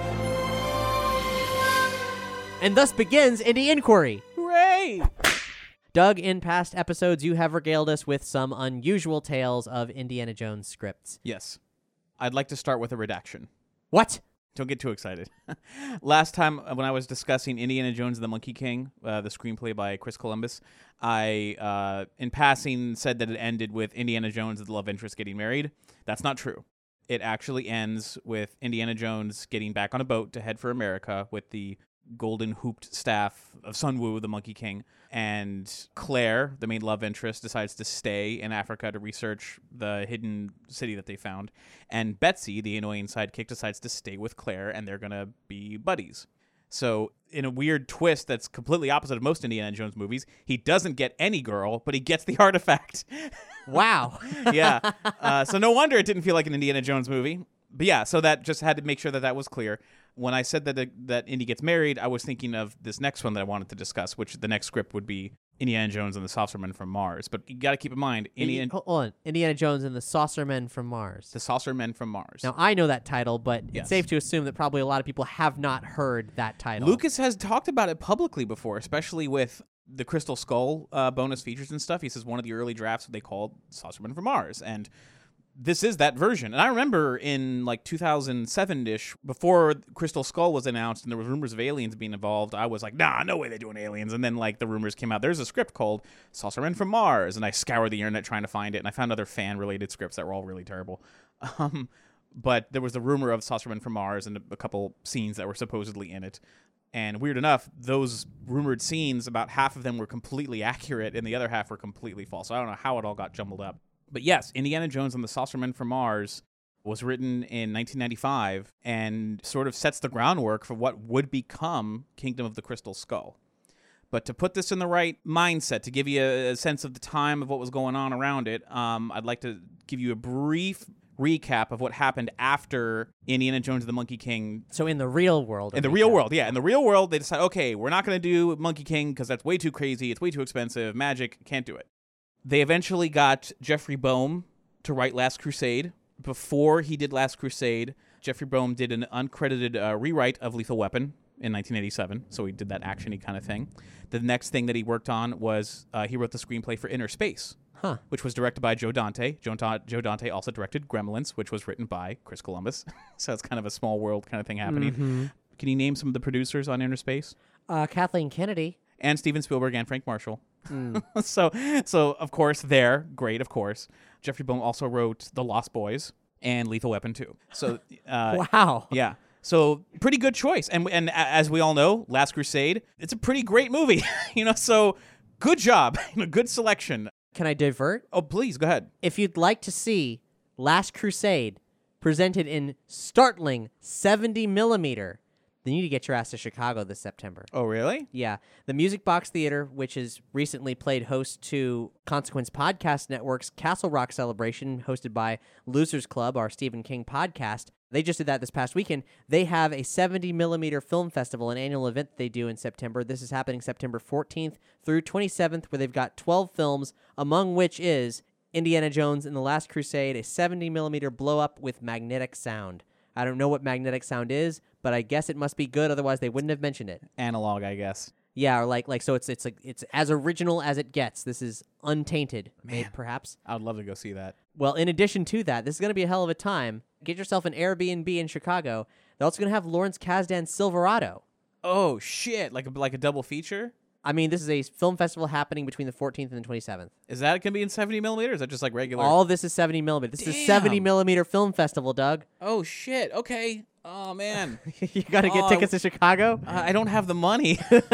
B: And thus begins Indie Inquiry.
C: Hooray!
B: Doug, in past episodes, you have regaled us with some unusual tales of Indiana Jones scripts.
C: Yes. I'd like to start with a redaction.
B: What?
C: Don't get too excited. Last time when I was discussing Indiana Jones and the Monkey King, uh, the screenplay by Chris Columbus, I, uh, in passing, said that it ended with Indiana Jones and the love interest getting married. That's not true. It actually ends with Indiana Jones getting back on a boat to head for America with the golden hooped staff of Sunwoo, the Monkey King. And Claire, the main love interest, decides to stay in Africa to research the hidden city that they found. And Betsy, the annoying sidekick, decides to stay with Claire, and they're going to be buddies. So in a weird twist that's completely opposite of most Indiana Jones movies, he doesn't get any girl, but he gets the artifact.
B: Wow.
C: Yeah. Uh, so no wonder it didn't feel like an Indiana Jones movie. But yeah, so that just had to make sure that that was clear. When I said that the, that Indy gets married, I was thinking of this next one that I wanted to discuss, which the next script would be Indiana Jones and the Saucermen from Mars. But you got to keep in mind, Indiana,
B: Hold on. Indiana Jones and the Saucermen from Mars.
C: the Saucermen from Mars.
B: Now, I know that title, but
C: Yes.
B: it's safe to assume that probably a lot of people have not heard that title.
C: Lucas has talked about it publicly before, especially with the Crystal Skull uh, bonus features and stuff. He says one of the early drafts they called Saucermen from Mars, and this is that version. And I remember in like two thousand seven-ish, before Crystal Skull was announced and there was rumors of aliens being involved, I was like, nah, no way they're doing aliens. And then like the rumors came out. There's a script called Saucermen from Mars, and I scoured the internet trying to find it, and I found other fan-related scripts that were all really terrible. Um, but there was the rumor of Saucermen from Mars and a couple scenes that were supposedly in it. And weird enough, those rumored scenes, about half of them were completely accurate, and the other half were completely false. So I don't know how it all got jumbled up. But yes, Indiana Jones and the Saucermen from Mars was written in nineteen ninety-five and sort of sets the groundwork for what would become Kingdom of the Crystal Skull. But to put this in the right mindset, to give you a, a sense of the time of what was going on around it, um, I'd like to give you a brief recap of what happened after Indiana Jones and the Monkey King.
B: So in the real world.
C: In the real world, yeah. In the real world, they decide, okay, we're not going to do Monkey King because that's way too crazy. It's way too expensive. Magic, can't do it. They eventually got Jeffrey Boehm to write Last Crusade. Before he did Last Crusade, Jeffrey Boehm did an uncredited uh, rewrite of Lethal Weapon in nineteen eighty-seven, so he did that action-y kind of thing. The next thing that he worked on was uh, he wrote the screenplay for Inner Space,
B: Huh.
C: which was directed by Joe Dante. Joe, Da- Joe Dante also directed Gremlins, which was written by Chris Columbus. So it's kind of a small world kind of thing happening.
B: Mm-hmm.
C: Can you name some of the producers on Inner Space?
B: Uh, Kathleen Kennedy.
C: And Steven Spielberg and Frank Marshall.
B: Mm.
C: so, so of course, they're great, of course. Jeffrey Boehm also wrote The Lost Boys and Lethal Weapon two. So, uh,
B: Wow.
C: yeah. So, pretty good choice. And and a- as we all know, Last Crusade, it's a pretty great movie. you know, so good job. Good selection.
B: Can I divert?
C: Oh, please, go ahead.
B: If you'd like to see Last Crusade presented in startling seventy millimeter, then you need to get your ass to Chicago this September.
C: Oh, really?
B: Yeah. The Music Box Theater, which has recently played host to Consequence Podcast Network's Castle Rock celebration, hosted by Losers Club, our Stephen King podcast. They just did that this past weekend. They have a seventy millimeter film festival, an annual event that they do in September. This is happening September fourteenth through twenty-seventh, where they've got twelve films, among which is Indiana Jones and the Last Crusade, a seventy millimeter blow-up with magnetic sound. I don't know what magnetic sound is, but I guess it must be good, otherwise they wouldn't have mentioned it.
C: Analog, I guess.
B: Yeah, or like like so it's it's like it's as original as it gets. This is untainted, made perhaps.
C: I would love to go see that.
B: Well, in addition to that, this is going to be a hell of a time. Get yourself an Airbnb in Chicago. They're also going to have Lawrence Kasdan's Silverado.
C: Oh, shit. Like a, like a double feature?
B: I mean, this is a film festival happening between the fourteenth and the twenty-seventh.
C: Is that going to be in seventy millimeters? Or is that just like regular?
B: All of this is seventy millimeter. This is a
C: Damn.
B: seventy millimeter film festival, Doug.
C: Oh, shit. Okay. Oh, man.
B: You got to get
C: Oh,
B: tickets to Chicago.
C: Uh, I don't have the money.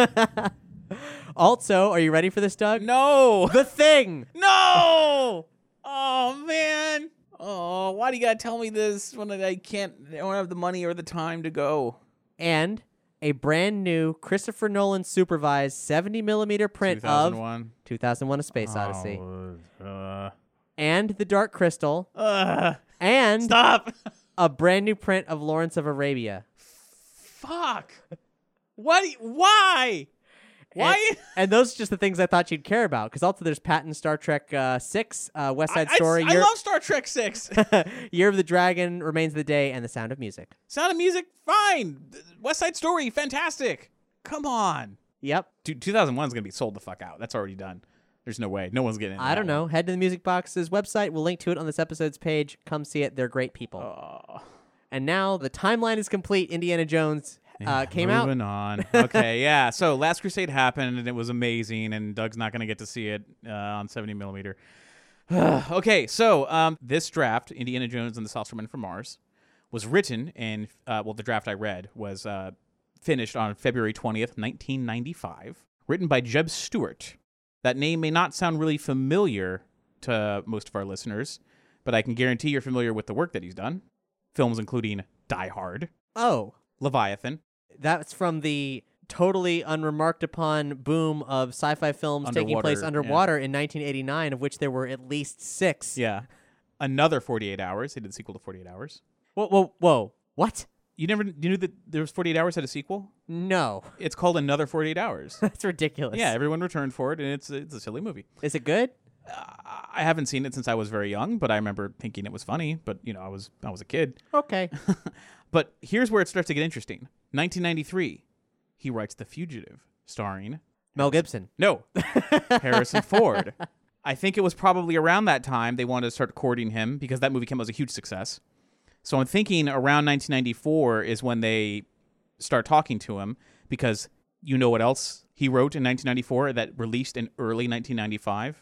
B: Also, are you ready for this, Doug?
C: No.
B: The Thing.
C: No. Oh, man. Oh, why do you got to tell me this when I can't, I don't have the money or the time to go?
B: And a brand new Christopher Nolan supervised seventy millimeter print
C: two thousand
B: of
C: one.
B: two thousand one: A Space Odyssey,
C: Oh, uh,
B: and The Dark Crystal,
C: uh,
B: and
C: stop.
B: a brand new print of Lawrence of Arabia.
C: Fuck. What? do you- Why? Why?
B: And, and those are just the things I thought you'd care about. Because also there's Patton Star Trek uh, six, uh, West Side
C: I,
B: Story,
C: I, I
B: Year,
C: love Star Trek six.
B: Year of the Dragon, Remains of the Day, and The Sound of Music.
C: Sound of Music, fine. West Side Story, fantastic. Come on.
B: Yep.
C: Dude, two thousand one is going to be sold the fuck out. That's already done. There's no way. No one's getting it.
B: I don't know. Head to the Music Box's website. We'll link to it on this episode's page. Come see it. They're great people.
C: Oh.
B: And now the timeline is complete. Indiana Jones uh, came out.
C: Moving on. Okay, yeah. So Last Crusade happened, and it was amazing, and Doug's not going to get to see it uh, on seventy millimeter. Okay, so um, this draft, Indiana Jones and the Saucermen from Mars, was written in, uh, well, the draft I read was uh, finished on February twentieth, nineteen ninety-five. Written by Jeb Stewart. That name may not sound really familiar to most of our listeners, but I can guarantee you're familiar with the work that he's done. Films including Die Hard,
B: Oh,
C: Leviathan,
B: that's from the totally unremarked upon boom of sci-fi films taking place
C: Underwater,
B: underwater in nineteen eighty-nine, of which there were at least six.
C: yeah, another forty-eight hours. He did the sequel to forty-eight hours.
B: Whoa, whoa, whoa. What?
C: You never you knew that there was forty-eight hours had a sequel?
B: No.
C: It's called Another forty-eight Hours.
B: That's ridiculous.
C: Yeah, everyone returned for it, and it's it's a silly movie.
B: Is it good?
C: I haven't seen it since I was very young, but I remember thinking it was funny. But you know, I was I was a kid.
B: Okay.
C: But here's where it starts to get interesting. nineteen ninety-three, he writes The Fugitive, starring
B: Mel Gibson.
C: no Harrison Ford. I think it was probably around that time they wanted to start courting him because that movie came out as a huge success. So I'm thinking around nineteen ninety-four is when they start talking to him because you know what else he wrote in nineteen ninety-four that released in early nineteen ninety-five?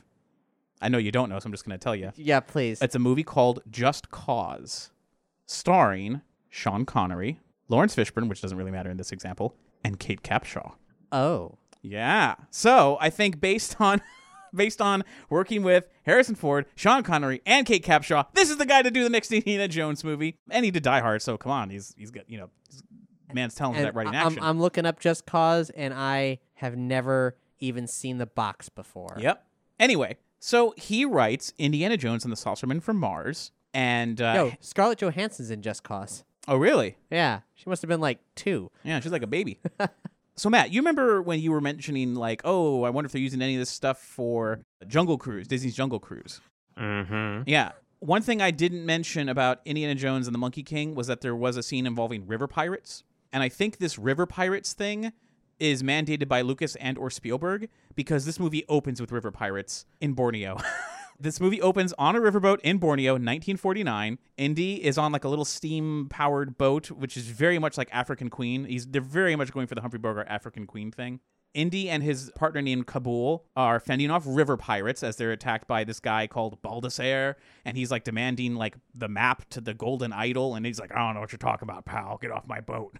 C: I know you don't know, so I'm just going to tell you.
B: Yeah, please.
C: It's a movie called Just Cause, starring Sean Connery, Lawrence Fishburne, which doesn't really matter in this example, and Kate Capshaw.
B: Oh.
C: Yeah. So I think based on based on working with Harrison Ford, Sean Connery, and Kate Capshaw, this is the guy to do the next Indiana Jones movie. And he did Die Hard, so come on, he's he's got you know, man's talented
B: And
C: at writing
B: I- I'm,
C: action.
B: I'm looking up Just Cause, and I have never even seen the box before.
C: Yep. Anyway, so he writes Indiana Jones and the Sorcerer from Mars, and uh,
B: Yo, Scarlett Johansson's in Just Cause.
C: oh really?
B: Yeah, she must have been like two.
C: Yeah, she's like a baby. So, Matt, you remember when you were mentioning, like, oh, I wonder if they're using any of this stuff for Jungle Cruise, Disney's Jungle Cruise.
D: Mm-hmm.
C: Yeah. One thing I didn't mention about Indiana Jones and the Monkey King was that there was a scene involving river pirates. And I think this river pirates thing is mandated by Lucas and or Spielberg because this movie opens with river pirates in Borneo. This movie opens on a riverboat in Borneo, nineteen forty-nine. Indy is on like a little steam-powered boat, which is very much like African Queen. He's They're very much going for the Humphrey Bogart African Queen thing. Indy and his partner named Kabul are fending off river pirates as they're attacked by this guy called Baldassare, and he's like demanding like the map to the golden idol, and he's like, I don't know what you're talking about, pal. Get off my boat.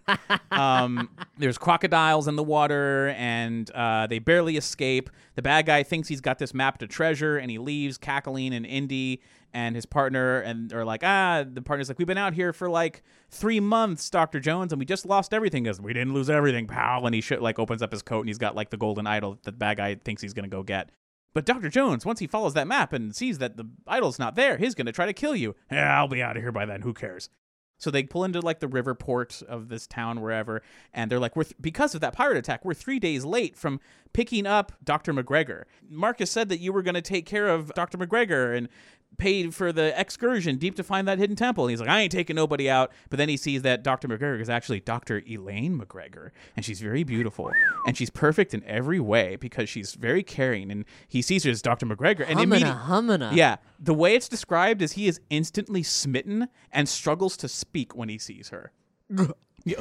C: um, there's crocodiles in the water, and uh, they barely escape. The bad guy thinks he's got this map to treasure, and he leaves cackling, and Indy and his partner and are like, ah, the partner's like, we've been out here for like three months, Doctor Jones, and we just lost everything. He goes, we didn't lose everything, pal. And he sh- like opens up his coat and he's got like the golden idol that the bad guy thinks he's going to go get. But Doctor Jones, once he follows that map and sees that the idol's not there, he's going to try to kill you. Yeah, I'll be out of here by then. Who cares? So they pull into like the river port of this town, wherever, and they're like, "We're th- because of that pirate attack, we're three days late from picking up Doctor McGregor. Marcus said that you were going to take care of Doctor McGregor and paid for the excursion deep to find that hidden temple." And he's like, I ain't taking nobody out. But then he sees that Doctor McGregor is actually Doctor Elaine McGregor, and she's very beautiful, and she's perfect in every way because she's very caring. And he sees her as Doctor McGregor, and
B: Humana,
C: immediately,
B: humana.
C: yeah, the way it's described is he is instantly smitten and struggles to speak when he sees her. Yeah.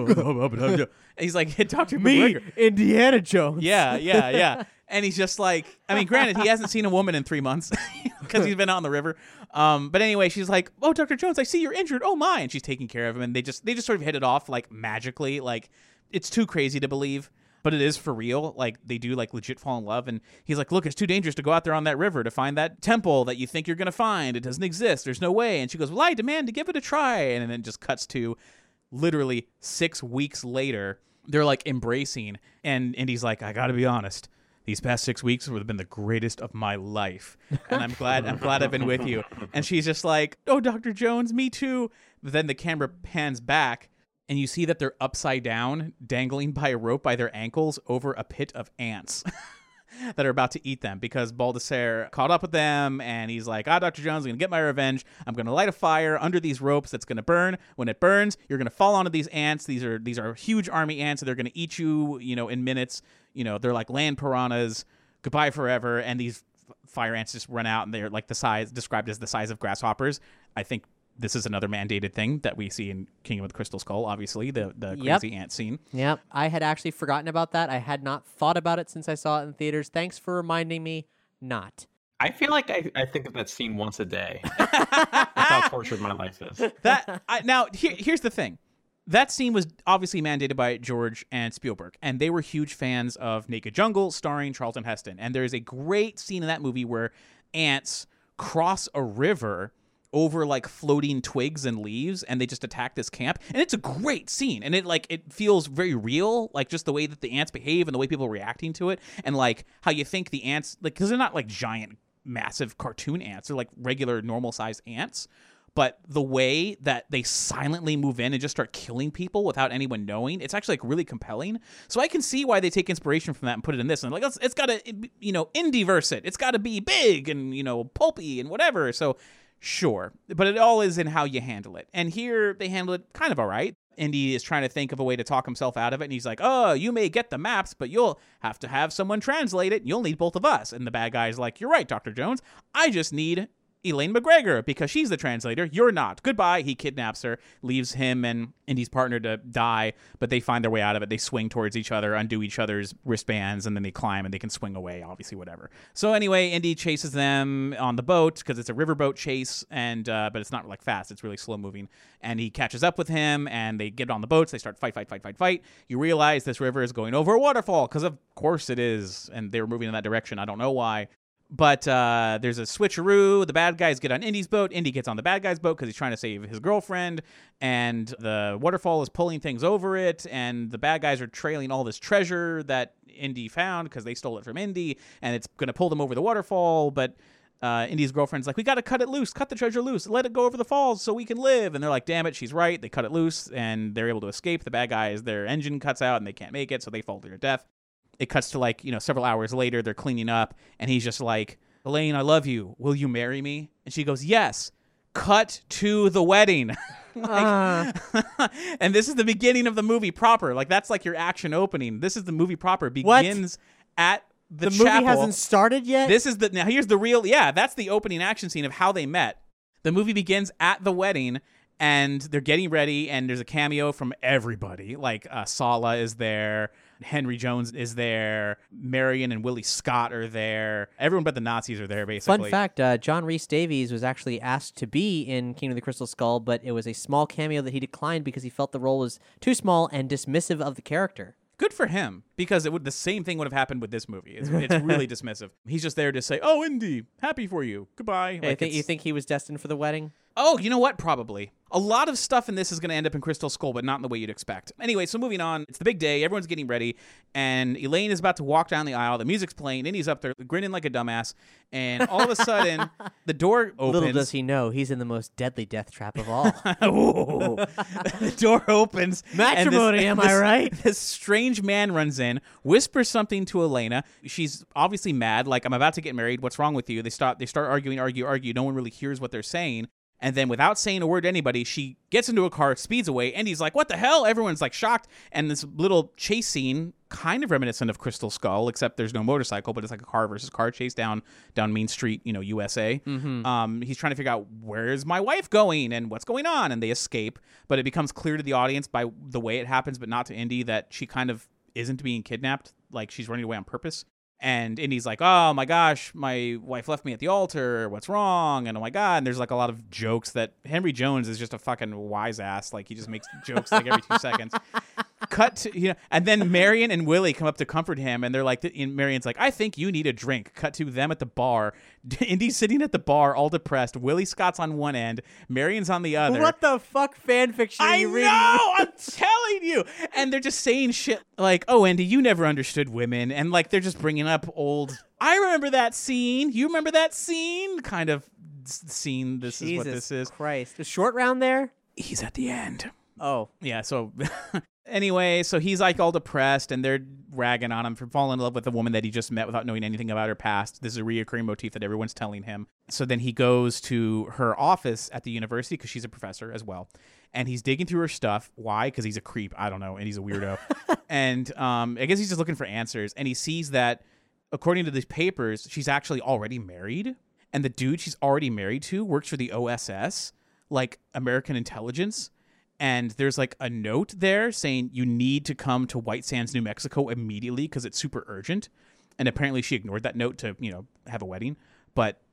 C: And he's like, hey, Doctor McGregor.
B: Indiana Jones.
C: Yeah, yeah, yeah. And he's just like, I mean, granted, he hasn't seen a woman in three months because he's been out on the river. Um, but anyway, she's like, oh, Doctor Jones, I see you're injured. Oh, my. And she's taking care of him. And they just they just sort of hit it off like magically. Like, it's too crazy to believe, but it is for real. Like, they do like legit fall in love. And he's like, look, it's too dangerous to go out there on that river to find that temple that you think you're going to find. It doesn't exist. There's no way. And she goes, well, I demand to give it a try. And then it just cuts to literally six weeks later. They're like embracing. And Indy's like, I got to be honest. These past six weeks have been the greatest of my life, and I'm glad I'm glad I've been with you. And she's just like, oh, Doctor Jones, me too. But then the camera pans back, and you see that they're upside down, dangling by a rope by their ankles over a pit of ants that are about to eat them because Baldassare caught up with them, and he's like, ah, Doctor Jones, I'm going to get my revenge. I'm going to light a fire under these ropes that's going to burn. When it burns, you're going to fall onto these ants. These are these are huge army ants, and they're going to eat you, you know, in minutes. You know, they're like land piranhas, goodbye forever, and these fire ants just run out, and they're like the size, described as the size of grasshoppers. I think this is another mandated thing that we see in Kingdom of the Crystal Skull, obviously, the, the
B: Yep.
C: crazy ant scene.
B: Yep. I had actually forgotten about that. I had not thought about it since I saw it in theaters. Thanks for reminding me not.
D: I feel like I, I think of that scene once a day. That's how tortured my life is.
C: That I, Now, here, here's the thing. That scene was obviously mandated by George and Spielberg, and they were huge fans of Naked Jungle, starring Charlton Heston. And there is a great scene in that movie where ants cross a river over like floating twigs and leaves, and they just attack this camp. And it's a great scene, and it like it feels very real, like just the way that the ants behave and the way people are reacting to it, and like how you think the ants, like, because they're not like giant, massive cartoon ants, they're like regular, normal sized ants. But the way that they silently move in and just start killing people without anyone knowing, it's actually like really compelling. So I can see why they take inspiration from that and put it in this. And like, it's, it's got to, you know, indie-verse it. It's got to be big and, you know, pulpy and whatever. So sure. But it all is in how you handle it. And here they handle it kind of all right. Indy is trying to think of a way to talk himself out of it. And he's like, oh, you may get the maps, but you'll have to have someone translate it. You'll need both of us. And the bad guy's like, you're right, Doctor Jones. I just need Elaine McGregor, because she's the translator. You're not. Goodbye. He kidnaps her, leaves him and Indy's partner to die, but they find their way out of it. They swing towards each other, undo each other's wristbands, and then they climb and they can swing away, obviously, whatever. So anyway, Indy chases them on the boat because it's a riverboat chase, and uh, but it's not like fast. It's really slow moving. And he catches up with him, and they get on the boats. They start fight, fight, fight, fight, fight. You realize this river is going over a waterfall, because of course it is, and they were moving in that direction. I don't know why. But uh, there's a switcheroo. The bad guys get on Indy's boat. Indy gets on the bad guy's boat because he's trying to save his girlfriend. And the waterfall is pulling things over it. And the bad guys are trailing all this treasure that Indy found because they stole it from Indy. And it's going to pull them over the waterfall. But uh, Indy's girlfriend's like, we got to cut it loose. Cut the treasure loose. Let it go over the falls so we can live. And they're like, damn it, she's right. They cut it loose. And they're able to escape. The bad guys, their engine cuts out and they can't make it. So they fall to their death. It cuts to like, you know, several hours later, they're cleaning up, and he's just like, Elaine, I love you. Will you marry me? And she goes, yes. Cut to the wedding. like, uh. And this is the beginning of the movie proper. Like, that's like your action opening. This is the movie proper. Begins what? at the,
B: the
C: chapel.
B: movie hasn't started yet?
C: This is the, now here's the real, yeah, that's the opening action scene of how they met. The movie begins at the wedding, and they're getting ready, and there's a cameo from everybody. Like, uh, Sala is there. Henry Jones is there. Marion and Willie Scott are there. Everyone but the Nazis are there, basically.
B: Fun fact, uh, John Rhys Davies was actually asked to be in King of the Crystal Skull, but it was a small cameo that he declined because he felt the role was too small and dismissive of the character.
C: Good for him, because it would the same thing would have happened with this movie. It's, it's really dismissive. He's just there to say, oh, Indy, happy for you. Goodbye.
B: Hey,
C: like
B: think, you think he was destined for the wedding?
C: Oh, you know what? Probably. A lot of stuff in this is going to end up in Crystal Skull, but not in the way you'd expect. Anyway, so moving on. It's the big day. Everyone's getting ready, and Elaine is about to walk down the aisle. The music's playing. Indy's up there grinning like a dumbass, and all of a sudden, the door opens.
B: Little does he know, he's in the most deadly death trap of all.
C: The door opens.
B: Matrimony,
C: this,
B: am
C: this,
B: I right?
C: This strange man runs in, whispers something to Elena. She's obviously mad, like, I'm about to get married. What's wrong with you? They stop. They start arguing, argue, argue. No one really hears what they're saying. And then without saying a word to anybody, she gets into a car, speeds away, and he's like, what the hell? Everyone's like shocked. And this little chase scene, kind of reminiscent of Crystal Skull, except there's no motorcycle, but it's like a car versus car chase down down Main Street, you know, U S A. Mm-hmm. Um, he's trying to figure out, where's my wife going and what's going on? And they escape. But it becomes clear to the audience by the way it happens, but not to Indy, that she kind of isn't being kidnapped. Like, she's running away on purpose. And Indy's like, oh my gosh, my wife left me at the altar. What's wrong? And oh my God. And there's like a lot of jokes that Henry Jones is just a fucking wise ass. Like, he just makes jokes like every two seconds. Cut to, you know, and then Marion and Willie come up to comfort him, and they're like, and Marion's like, I think you need a drink. Cut to them at the bar. Indy's sitting at the bar, all depressed. Willie Scott's on one end, Marion's on the other.
B: What the fuck fan fiction are
C: I
B: you reading?
C: know, I'm telling you. And they're just saying shit like, oh, Indy, you never understood women. And like, they're just bringing up old, I remember that scene. You remember that scene? Kind of scene. This
B: Jesus
C: is what this is.
B: Christ. The short round there?
C: He's at the end.
B: Oh.
C: Yeah, so anyway, so he's like all depressed, and they're ragging on him for falling in love with a woman that he just met without knowing anything about her past. This is a reoccurring motif that everyone's telling him. So then he goes to her office at the university, because she's a professor as well. And he's digging through her stuff. Why? Because he's a creep. I don't know. And he's a weirdo. And um, I guess he's just looking for answers. And he sees that, according to these papers, she's actually already married. And the dude she's already married to works for the O S S, like American Intelligence. And there's like a note there saying you need to come to White Sands, New Mexico immediately because it's super urgent. And apparently she ignored that note to, you know, have a wedding. But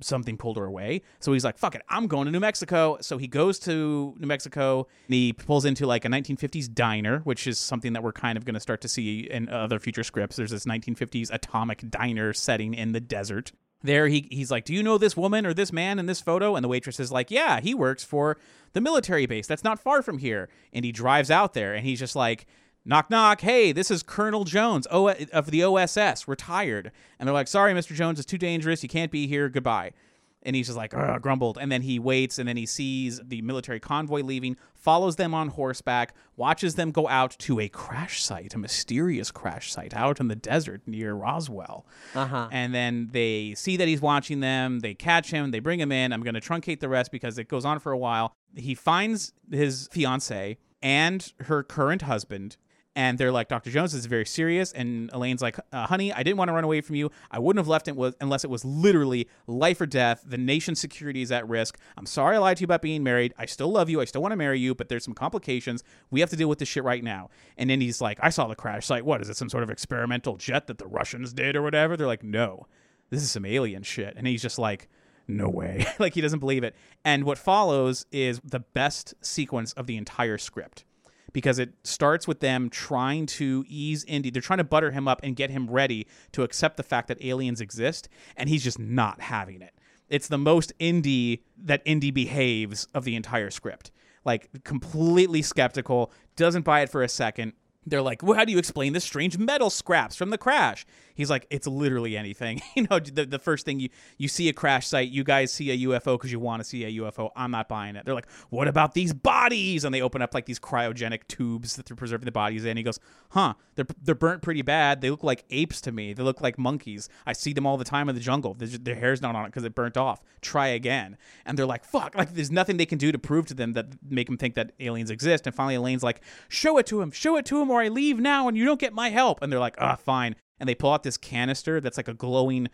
C: something pulled her away. So he's like, fuck it, I'm going to New Mexico. So he goes to New Mexico and he pulls into like a nineteen fifties diner, which is something that we're kind of going to start to see in other future scripts. There's this nineteen fifties atomic diner setting in the desert. There he he's like, do you know this woman or this man in this photo? And the waitress is like, yeah, he works for the military base that's not far from here. And he drives out there and he's just like, knock, knock. Hey, this is Colonel Jones o- of the O S S, retired. And they're like, sorry, Mister Jones, it's too dangerous. You can't be here. Goodbye. And he's just like, ugh, grumbled. And then he waits, and then he sees the military convoy leaving, follows them on horseback, watches them go out to a crash site, a mysterious crash site out in the desert near Roswell.
B: Uh-huh.
C: And then they see that he's watching them. They catch him. They bring him in. I'm going to truncate the rest because it goes on for a while. He finds his fiancée and her current husband. And they're like, Doctor Jones, this is very serious. And Elaine's like, uh, honey, I didn't want to run away from you. I wouldn't have left it was, unless it was literally life or death. The nation's security is at risk. I'm sorry I lied to you about being married. I still love you. I still want to marry you, but there's some complications. We have to deal with this shit right now. And then he's like, I saw the crash site. What, is it some sort of experimental jet that the Russians did or whatever? They're like, no, this is some alien shit. And he's just like, no way. Like, he doesn't believe it. And what follows is the best sequence of the entire script, because it starts with them trying to ease Indy. They're trying to butter him up and get him ready to accept the fact that aliens exist, and he's just not having it. It's the most Indy that Indy behaves of the entire script. Like, completely skeptical, doesn't buy it for a second. They're like, well, how do you explain this strange metal scraps from the crash? He's like, it's literally anything. You know, the, the first thing you, you see a crash site, you guys see a U F O because you want to see a U F O. I'm not buying it. They're like, what about these bodies? And they open up like these cryogenic tubes that they're preserving the bodies in. He goes, huh, they're they're burnt pretty bad. They look like apes to me. They look like monkeys. I see them all the time in the jungle. Just, their hair's not on it because it burnt off. Try again. And they're like, fuck. Like, there's nothing they can do to prove to them that make them think that aliens exist. And finally, Elaine's like, show it to him. Show it to him or I leave now and you don't get my help. And they're like, ah, fine. And they pull out this canister that's like a glowing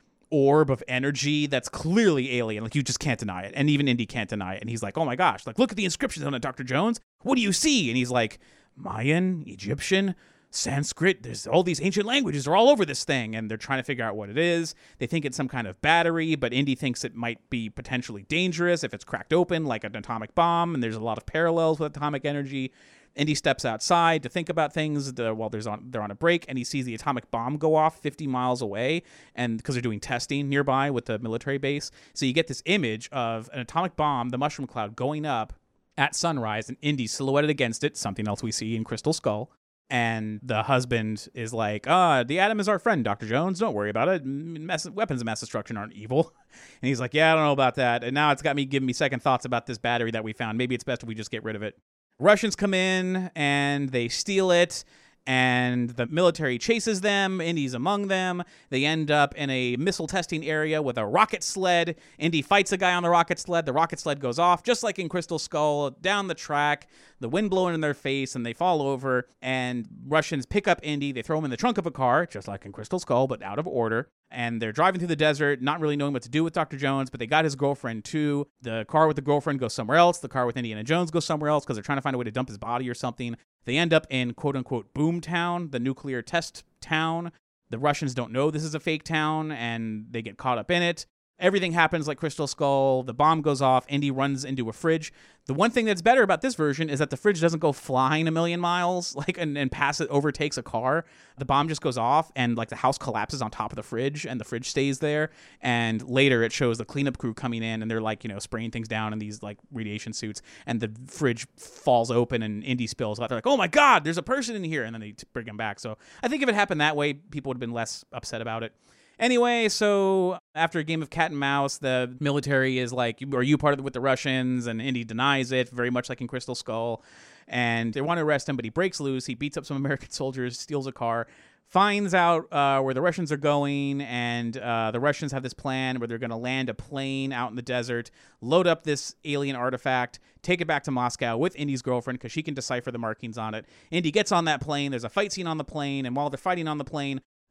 C: orb of energy that's clearly alien. Like, you just can't deny it. And even Indy can't deny it. And he's like, oh my gosh, like, look at the inscriptions on it, Doctor Jones. What do you see? And he's like, Mayan, Egyptian, Sanskrit. There's all these ancient languages are all over this thing. And they're trying to figure out what it is. They think it's some kind of battery, but Indy thinks it might be potentially dangerous if it's cracked open like an atomic bomb. And there's a lot of parallels with atomic energy. Indy steps outside to think about things the, while there's on, they're on a break, and he sees the atomic bomb go off fifty miles away, and because they're doing testing nearby with the military base. So you get this image of an atomic bomb, the mushroom cloud, going up at sunrise, and Indy silhouetted against it, something else we see in Crystal Skull. And the husband is like, ah, the atom is our friend, Doctor Jones. Don't worry about it. Mass, weapons of mass destruction aren't evil. And he's like, yeah, I don't know about that. And now it's got me giving me second thoughts about this battery that we found. Maybe it's best if we just get rid of it. Russians come in and they steal it, and the military chases them. Indy's among them. They end up in a missile testing area with a rocket sled. Indy fights a guy on the rocket sled. The rocket sled goes off, just like in Crystal Skull, down the track, the wind blowing in their face, and they fall over. And Russians pick up Indy. They throw him in the trunk of a car, just like in Crystal Skull, but out of order. And they're driving through the desert, not really knowing what to do with Doctor Jones, but they got his girlfriend too. The car with the girlfriend goes somewhere else. The car with Indiana Jones goes somewhere else because they're trying to find a way to dump his body or something. They end up in quote-unquote Boomtown, the nuclear test town. The Russians don't know this is a fake town, and they get caught up in it. Everything happens like Crystal Skull. The bomb goes off. Indy runs into a fridge. The one thing that's better about this version is that the fridge doesn't go flying a million miles, like, and, and pass it, overtakes a car. The bomb just goes off, and like the house collapses on top of the fridge, and the fridge stays there. And later, it shows the cleanup crew coming in, and they're like, you know, spraying things down in these like radiation suits, and the fridge falls open, and Indy spills out. They're like, oh my god, there's a person in here, and then they bring him back. So I think if it happened that way, people would have been less upset about it. Anyway, so after a game of cat and mouse, the military is like, are you part of it with the Russians? And Indy denies it, very much like in Crystal Skull. And they want to arrest him, but he breaks loose. He beats up some American soldiers, steals a car, finds out uh, where the Russians are going. And uh, the Russians have this plan where they're going to land a plane out in the desert, load up this alien artifact, take it back to Moscow with Indy's girlfriend because she can decipher the markings on it. Indy gets on that plane. There's a fight scene on the plane. And while they're fighting on the plane,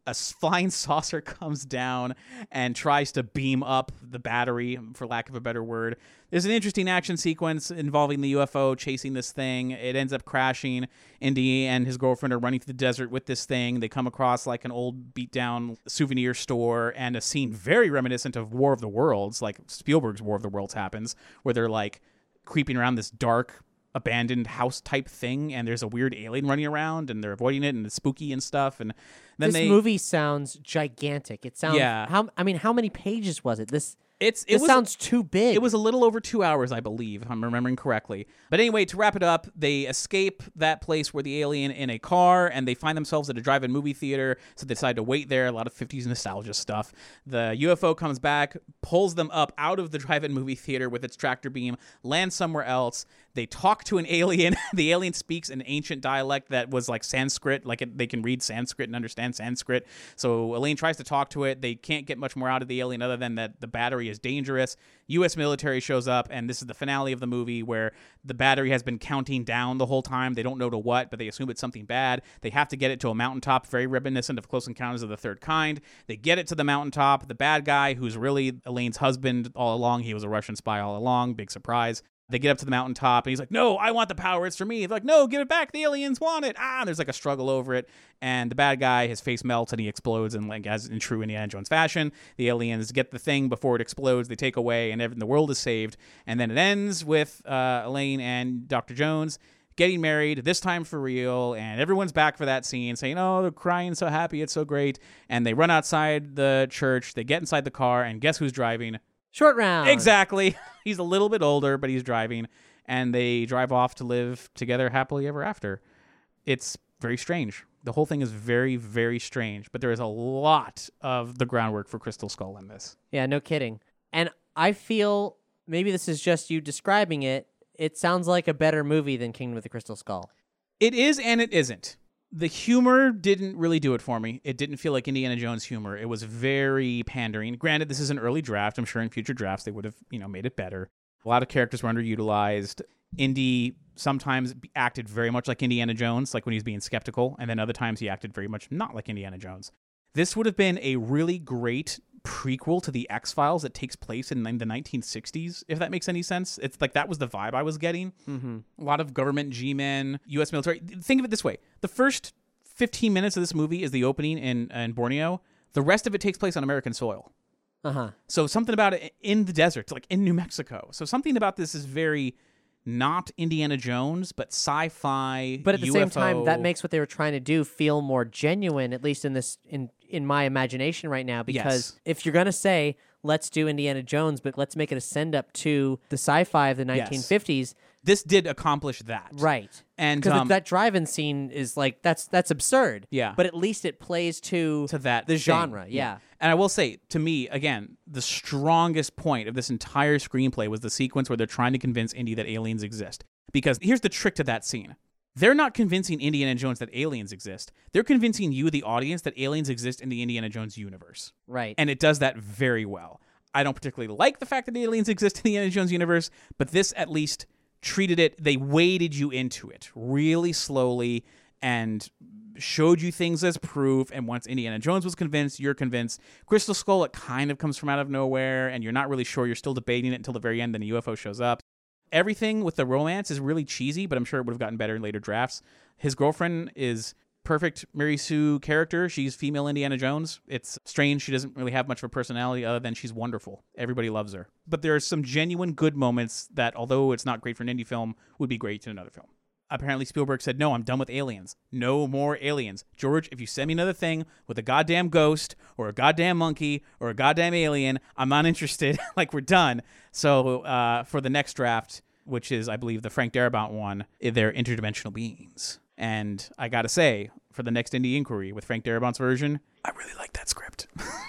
C: a s- flying saucer comes down and tries to beam up the battery, for lack of a better word. There's an interesting action sequence involving the U F O chasing this thing. It ends up crashing. Indy and his girlfriend are running through the desert with this thing. They come across like an old beat-down souvenir store, and a scene very reminiscent of War of the Worlds, like Spielberg's War of the Worlds happens, where they're like creeping around this dark, abandoned house type thing, and there's a weird alien running around, and they're avoiding it, and it's spooky and stuff. And then
B: this
C: they,
B: movie sounds gigantic. It sounds.
C: Yeah.
B: How I mean, how many pages was it? This.
C: It's it
B: This
C: was,
B: sounds too big.
C: It was a little over two hours, I believe, if I'm remembering correctly. But anyway, to wrap it up, they escape that place where the alien in a car, and they find themselves at a drive-in movie theater, so they decide to wait there. A lot of fifties nostalgia stuff. The U F O comes back, pulls them up out of the drive-in movie theater with its tractor beam, lands somewhere else. They talk to an alien. The alien speaks an ancient dialect that was like Sanskrit, like it, they can read Sanskrit and understand Sanskrit. So Elaine tries to talk to it. They can't get much more out of the alien other than that the battery is dangerous. U S military shows up, and this is the finale of the movie where the battery has been counting down the whole time. They don't know to what, but they assume it's something bad. They have to get it to a mountaintop, very reminiscent of Close Encounters of the Third Kind. They get it to the mountaintop. The bad guy, who's really Elaine's husband all along, he was a Russian spy all along, big surprise. They get up to the mountaintop, and he's like, no, I want the power. It's for me. They're like, no, give it back. The aliens want it. Ah, there's like a struggle over it. And the bad guy, his face melts, and he explodes. And like as in true Indiana Jones fashion, the aliens get the thing before it explodes. They take away, and everything, the world is saved. And then it ends with uh, Elaine and Doctor Jones getting married, this time for real. And everyone's back for that scene, saying, oh, they're crying so happy. It's so great. And they run outside the church. They get inside the car, and guess who's driving?
B: Short Round.
C: Exactly. He's a little bit older, but he's driving, and they drive off to live together happily ever after. It's very strange. The whole thing is very, very strange, but there is a lot of the groundwork for Crystal Skull in this.
B: Yeah, no kidding. And I feel, maybe this is just you describing it, it sounds like a better movie than Kingdom of the Crystal Skull.
C: It is and it isn't. The humor didn't really do it for me. It didn't feel like Indiana Jones humor. It was very pandering. Granted, this is an early draft. I'm sure in future drafts they would have, you know, made it better. A lot of characters were underutilized. Indy sometimes acted very much like Indiana Jones, like when he was being skeptical, and then other times he acted very much not like Indiana Jones. This would have been a really great prequel to the X-Files that takes place in the nineteen sixties, if that makes any sense. It's like that was the vibe I was getting.
B: Mm-hmm.
C: A lot of government G-men, U S military. Think of it this way. The first fifteen minutes of this movie is the opening in, in Borneo. The rest of it takes place on American soil.
B: Uh-huh.
C: So something about it in the desert, like in New Mexico. So something about this is very not Indiana Jones, but sci-fi.
B: But at the
C: U F O.
B: same time, that makes what they were trying to do feel more genuine, at least in this in in my imagination right now. Because
C: Yes.
B: if you're gonna say let's do Indiana Jones, but let's make it a send up to the sci-fi of the nineteen fifties,
C: this did accomplish that,
B: right?
C: And
B: because
C: um,
B: that drive-in scene is like that's that's absurd.
C: Yeah.
B: But at least it plays to
C: to that
B: the
C: thing.
B: genre. Yeah.
C: And I will say, to me, again, the strongest point of this entire screenplay was the sequence where they're trying to convince Indy that aliens exist. Because here's the trick to that scene. They're not convincing Indiana Jones that aliens exist. They're convincing you, the audience, that aliens exist in the Indiana Jones universe.
B: Right.
C: And it does that very well. I don't particularly like the fact that the aliens exist in the Indiana Jones universe, but this at least treated it, they waded you into it really slowly and showed you things as proof, and once Indiana Jones was convinced, you're convinced. Crystal Skull, it kind of comes from out of nowhere, and you're not really sure. You're still debating it until the very end, then a U F O shows up. Everything with the romance is really cheesy, but I'm sure it would have gotten better in later drafts. His girlfriend is perfect Mary Sue character. She's female Indiana Jones. It's strange. She doesn't really have much of a personality other than she's wonderful. Everybody loves her. But there are some genuine good moments that, although it's not great for an indie film, would be great in another film. Apparently Spielberg said, no, I'm done with aliens. No more aliens. George, if you send me another thing with a goddamn ghost or a goddamn monkey or a goddamn alien, I'm not interested. Like, we're done. So uh, for the next draft, which is, I believe, the Frank Darabont one, they're interdimensional beings. And I gotta say, for the next Indie Inquiry with Frank Darabont's version, I really like that script.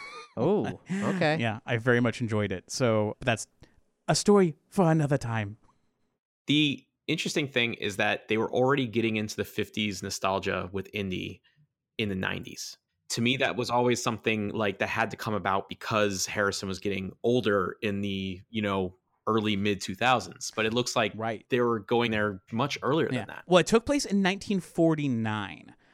B: Oh, okay.
C: Yeah, I very much enjoyed it. So that's a story for another time.
D: The interesting thing is that they were already getting into the fifties nostalgia with indie in the nineties. To me, that was always something like that had to come about because Harrison was getting older in the, you know, early mid two thousands. But it looks like
C: right.
D: they were going there much earlier
C: yeah.
D: than that.
C: Well, it took place in nineteen forty-nine.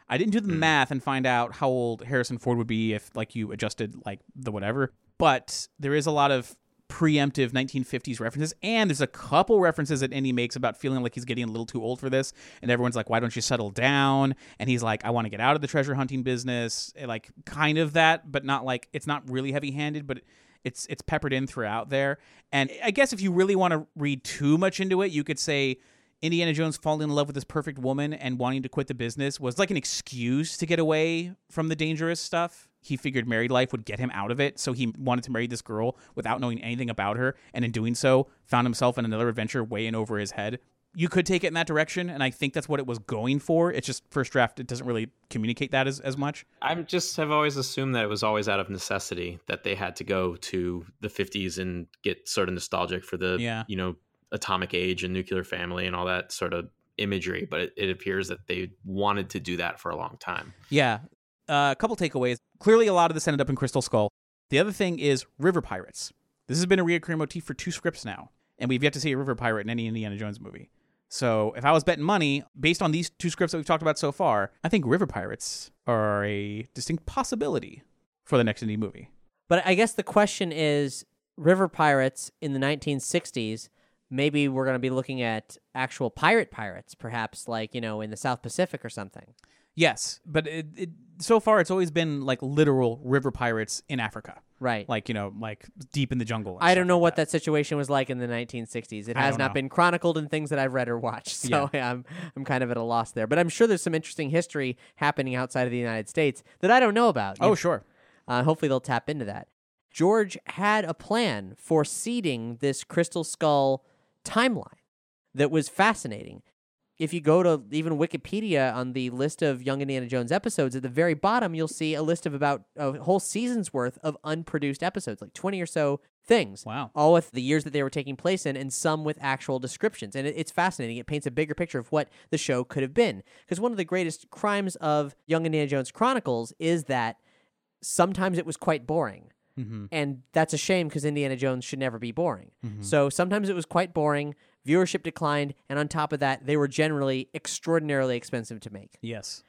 C: I didn't do the
D: Mm.
C: math and find out how old Harrison Ford would be if like you adjusted like the whatever. But there is a lot of preemptive nineteen fifties references, and there's a couple references that Indy makes about feeling like he's getting a little too old for this, and everyone's like, why don't you settle down? And he's like, I want to get out of the treasure hunting business, like kind of that, but not like, it's not really heavy-handed, but it's it's peppered in throughout there. And I guess if you really want to read too much into it, you could say Indiana Jones falling in love with this perfect woman and wanting to quit the business was like an excuse to get away from the dangerous stuff. He figured married life would get him out of it, so he wanted to marry this girl without knowing anything about her, and in doing so, found himself in another adventure way in over his head. You could take it in that direction, and I think that's what it was going for. It's just first draft, it doesn't really communicate that as, as much.
D: I'm just have always assumed that it was always out of necessity that they had to go to the fifties and get sort of nostalgic for the,
C: Yeah.
D: you know, atomic age and nuclear family and all that sort of imagery. But it, it appears that they wanted to do that for a long time.
C: Yeah. Uh, a couple takeaways. Clearly, a lot of this ended up in Crystal Skull. The other thing is river pirates. This has been a reoccurring motif for two scripts now, and we've yet to see a river pirate in any Indiana Jones movie. So if I was betting money, based on these two scripts that we've talked about so far, I think river pirates are a distinct possibility for the next Indy movie.
B: But I guess the question is, river pirates in the nineteen sixties, maybe we're going to be looking at actual pirate pirates, perhaps like, you know, in the South Pacific or something.
C: Yes, but it, it, so far it's always been like literal river pirates in Africa.
B: Right.
C: Like, you know, like deep in the jungle. and
B: I
C: stuff
B: don't know
C: like
B: what that. situation was like in the nineteen sixties. It
C: I
B: has
C: don't
B: not
C: know.
B: been chronicled in things that I've read or watched, so I'm I'm kind of at a loss there. But I'm sure there's some interesting history happening outside of the United States that I don't know about.
C: Oh, sure.
B: Uh, hopefully they'll tap into that. George had a plan for seeding this Crystal Skull timeline that was fascinating. If you go to even Wikipedia on the list of Young Indiana Jones episodes, at the very bottom, you'll see a list of about a whole season's worth of unproduced episodes, like twenty or so things.
C: Wow.
B: All with the years that they were taking place in, and some with actual descriptions. And it, it's fascinating. It paints a bigger picture of what the show could have been. Because one of the greatest crimes of Young Indiana Jones Chronicles is that sometimes it was quite boring.
C: Mm-hmm.
B: And that's a shame because Indiana Jones should never be boring.
C: Mhm.
B: So sometimes it was quite boring, viewership declined, and on top of that, they were generally extraordinarily expensive to make.
C: Yes.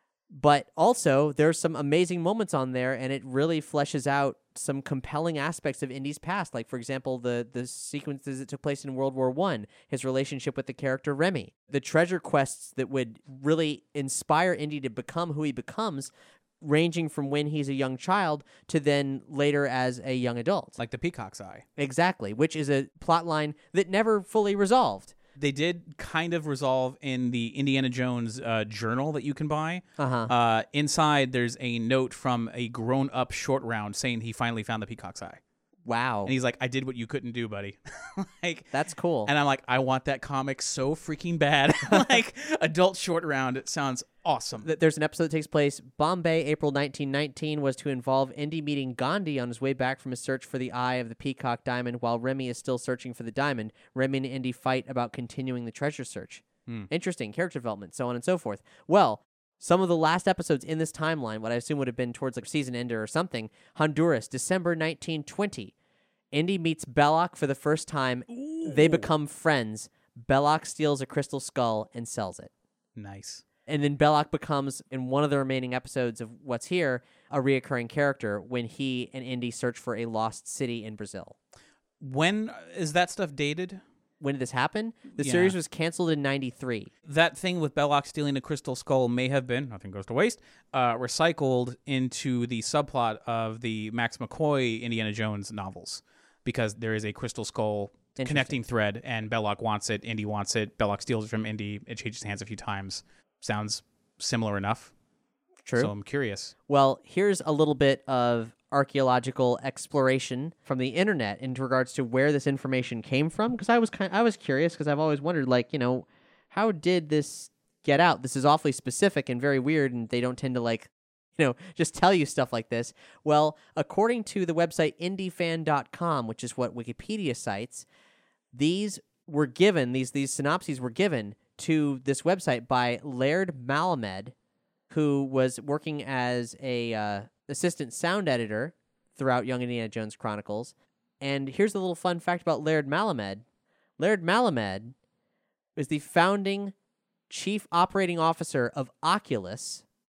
B: But also, there's some amazing moments on there, and it really fleshes out some compelling aspects of Indy's past. Like, for example, the the sequences that took place in World War One, his relationship with the character Remy, the treasure quests that would really inspire Indy to become who he becomes, ranging from when he's a young child to then later as a young adult.
C: Like the Peacock's Eye.
B: Exactly, which is a plot line that never fully resolved.
C: They did kind of resolve in the Indiana Jones uh, journal that you can buy.
B: Uh-huh.
C: Uh, inside, there's a note from a grown-up short round saying he finally found the Peacock's Eye.
B: Wow.
C: And he's like, I did what you couldn't do, buddy. like,
B: That's cool.
C: and I'm like, I want that comic so freaking bad. like, adult short round. It sounds awesome.
B: Th- There's an episode that takes place Bombay, April nineteen nineteen, was to involve Indy meeting Gandhi on his way back from his search for the eye of the Peacock Diamond while Remy is still searching for the diamond. Remy and Indy fight about continuing the treasure search.
C: Hmm.
B: Interesting. Character development, so on and so forth. Well, some of the last episodes in this timeline, what I assume would have been towards like season ender or something, Honduras, December nineteen twenty. Indy meets Belloc for the first time.
C: Ooh.
B: They become friends. Belloc steals a crystal skull and sells it.
C: Nice.
B: And then Belloc becomes, in one of the remaining episodes of What's Here, a reoccurring character when he and Indy search for a lost city in Brazil.
C: When is that stuff dated?
B: When did this happen? The
C: Yeah.
B: series was canceled in ninety-three.
C: That thing with Belloc stealing a crystal skull may have been, nothing goes to waste, uh, recycled into the subplot of the Max McCoy Indiana Jones novels, because there is a crystal skull connecting thread, and Belloc wants it, Indy wants it, Belloc steals it from Indy, it changes hands a few times. Sounds similar enough.
B: True.
C: So I'm curious.
B: Well, here's a little bit of archaeological exploration from the internet in regards to where this information came from, because I was kind I was curious because I've always wondered, like, you know, how did this get out? This is awfully specific and very weird, and they don't tend to, like, you know, just tell you stuff like this. Well, according to the website indy fan dot com, which is what Wikipedia cites, these were given, these these synopses were given to this website by Laird Malamed, who was working as a uh, assistant sound editor throughout Young Indiana Jones Chronicles. And here's a little fun fact about Laird Malamed. Laird Malamed is the founding chief operating officer of Oculus,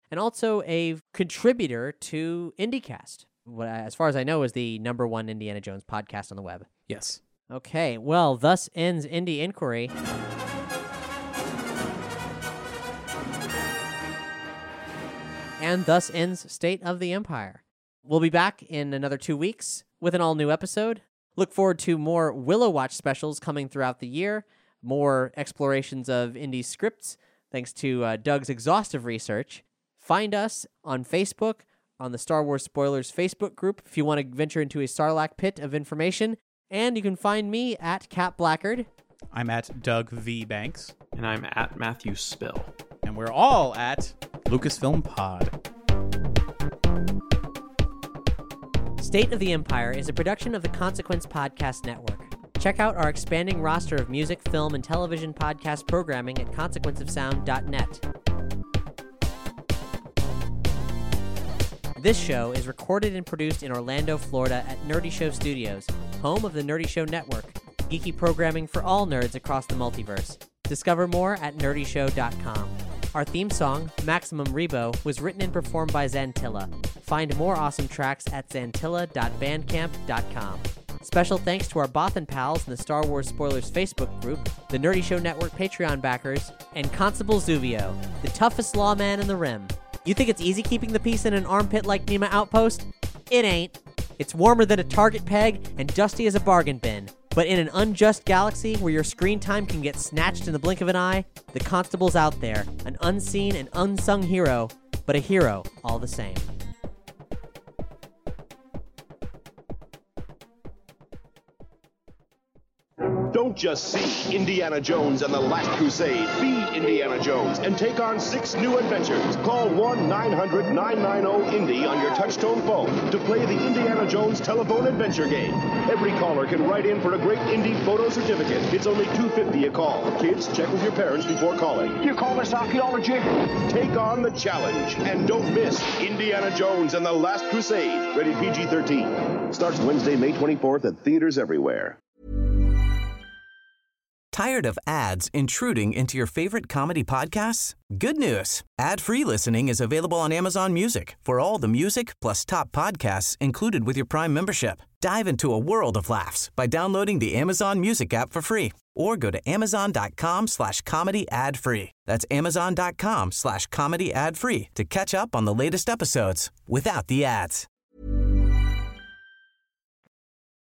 B: and also a contributor to IndieCast. What, as far as I know, is the number one Indiana Jones podcast on the web.
C: Yes.
B: Okay, well, thus ends Indie Inquiry. And thus ends State of the Empire. We'll be back in another two weeks with an all-new episode. Look forward to more Willow Watch specials coming throughout the year, more explorations of Indie scripts, thanks to uh, Doug's exhaustive research. Find us on Facebook, on the Star Wars Spoilers Facebook group, if you want to venture into a Sarlacc pit of information. And you can find me at Cap Blackard.
C: I'm at Doug V. Banks.
D: And I'm at Matthew Spill.
C: And we're all at Lucasfilm Pod.
B: State of the Empire is a production of the Consequence Podcast Network. Check out our expanding roster of music, film, and television podcast programming at consequence of sound dot net. This show is recorded and produced in Orlando, Florida at Nerdy Show Studios, home of the Nerdy Show Network, geeky programming for all nerds across the multiverse. Discover more at nerdy show dot com. Our theme song, Maximum Rebo, was written and performed by Xantilla. Find more awesome tracks at xantilla dot bandcamp dot com. Special thanks to our Bothan pals in the Star Wars Spoilers Facebook group, the Nerdy Show Network Patreon backers, and Constable Zuvio, the toughest lawman in the Rim. You think it's easy keeping the peace in an armpit like Nema Outpost? It ain't. It's warmer than a Target peg and dusty as a bargain bin. But in an unjust galaxy where your screen time can get snatched in the blink of an eye, the Constable's out there, an unseen and unsung hero, but a hero all the same.
F: Don't just see Indiana Jones and the Last Crusade. Be Indiana Jones and take on six new adventures. Call one nine hundred nine nine zero Indy on your touch-tone phone to play the Indiana Jones telephone adventure game. Every caller can write in for a great Indy photo certificate. It's only two dollars and fifty cents a call. Kids, check with your parents before calling.
G: You call this archaeology?
F: Take on the challenge and don't miss Indiana Jones and the Last Crusade. Rated P G thirteen. Starts Wednesday, May twenty-fourth at theaters everywhere.
A: Tired of ads intruding into your favorite comedy podcasts? Good news. Ad-free listening is available on Amazon Music for all the music plus top podcasts included with your Prime membership. Dive into a world of laughs by downloading the Amazon Music app for free or go to amazon.com slash comedy ad free. That's amazon.com slash comedy ad free to catch up on the latest episodes without the ads.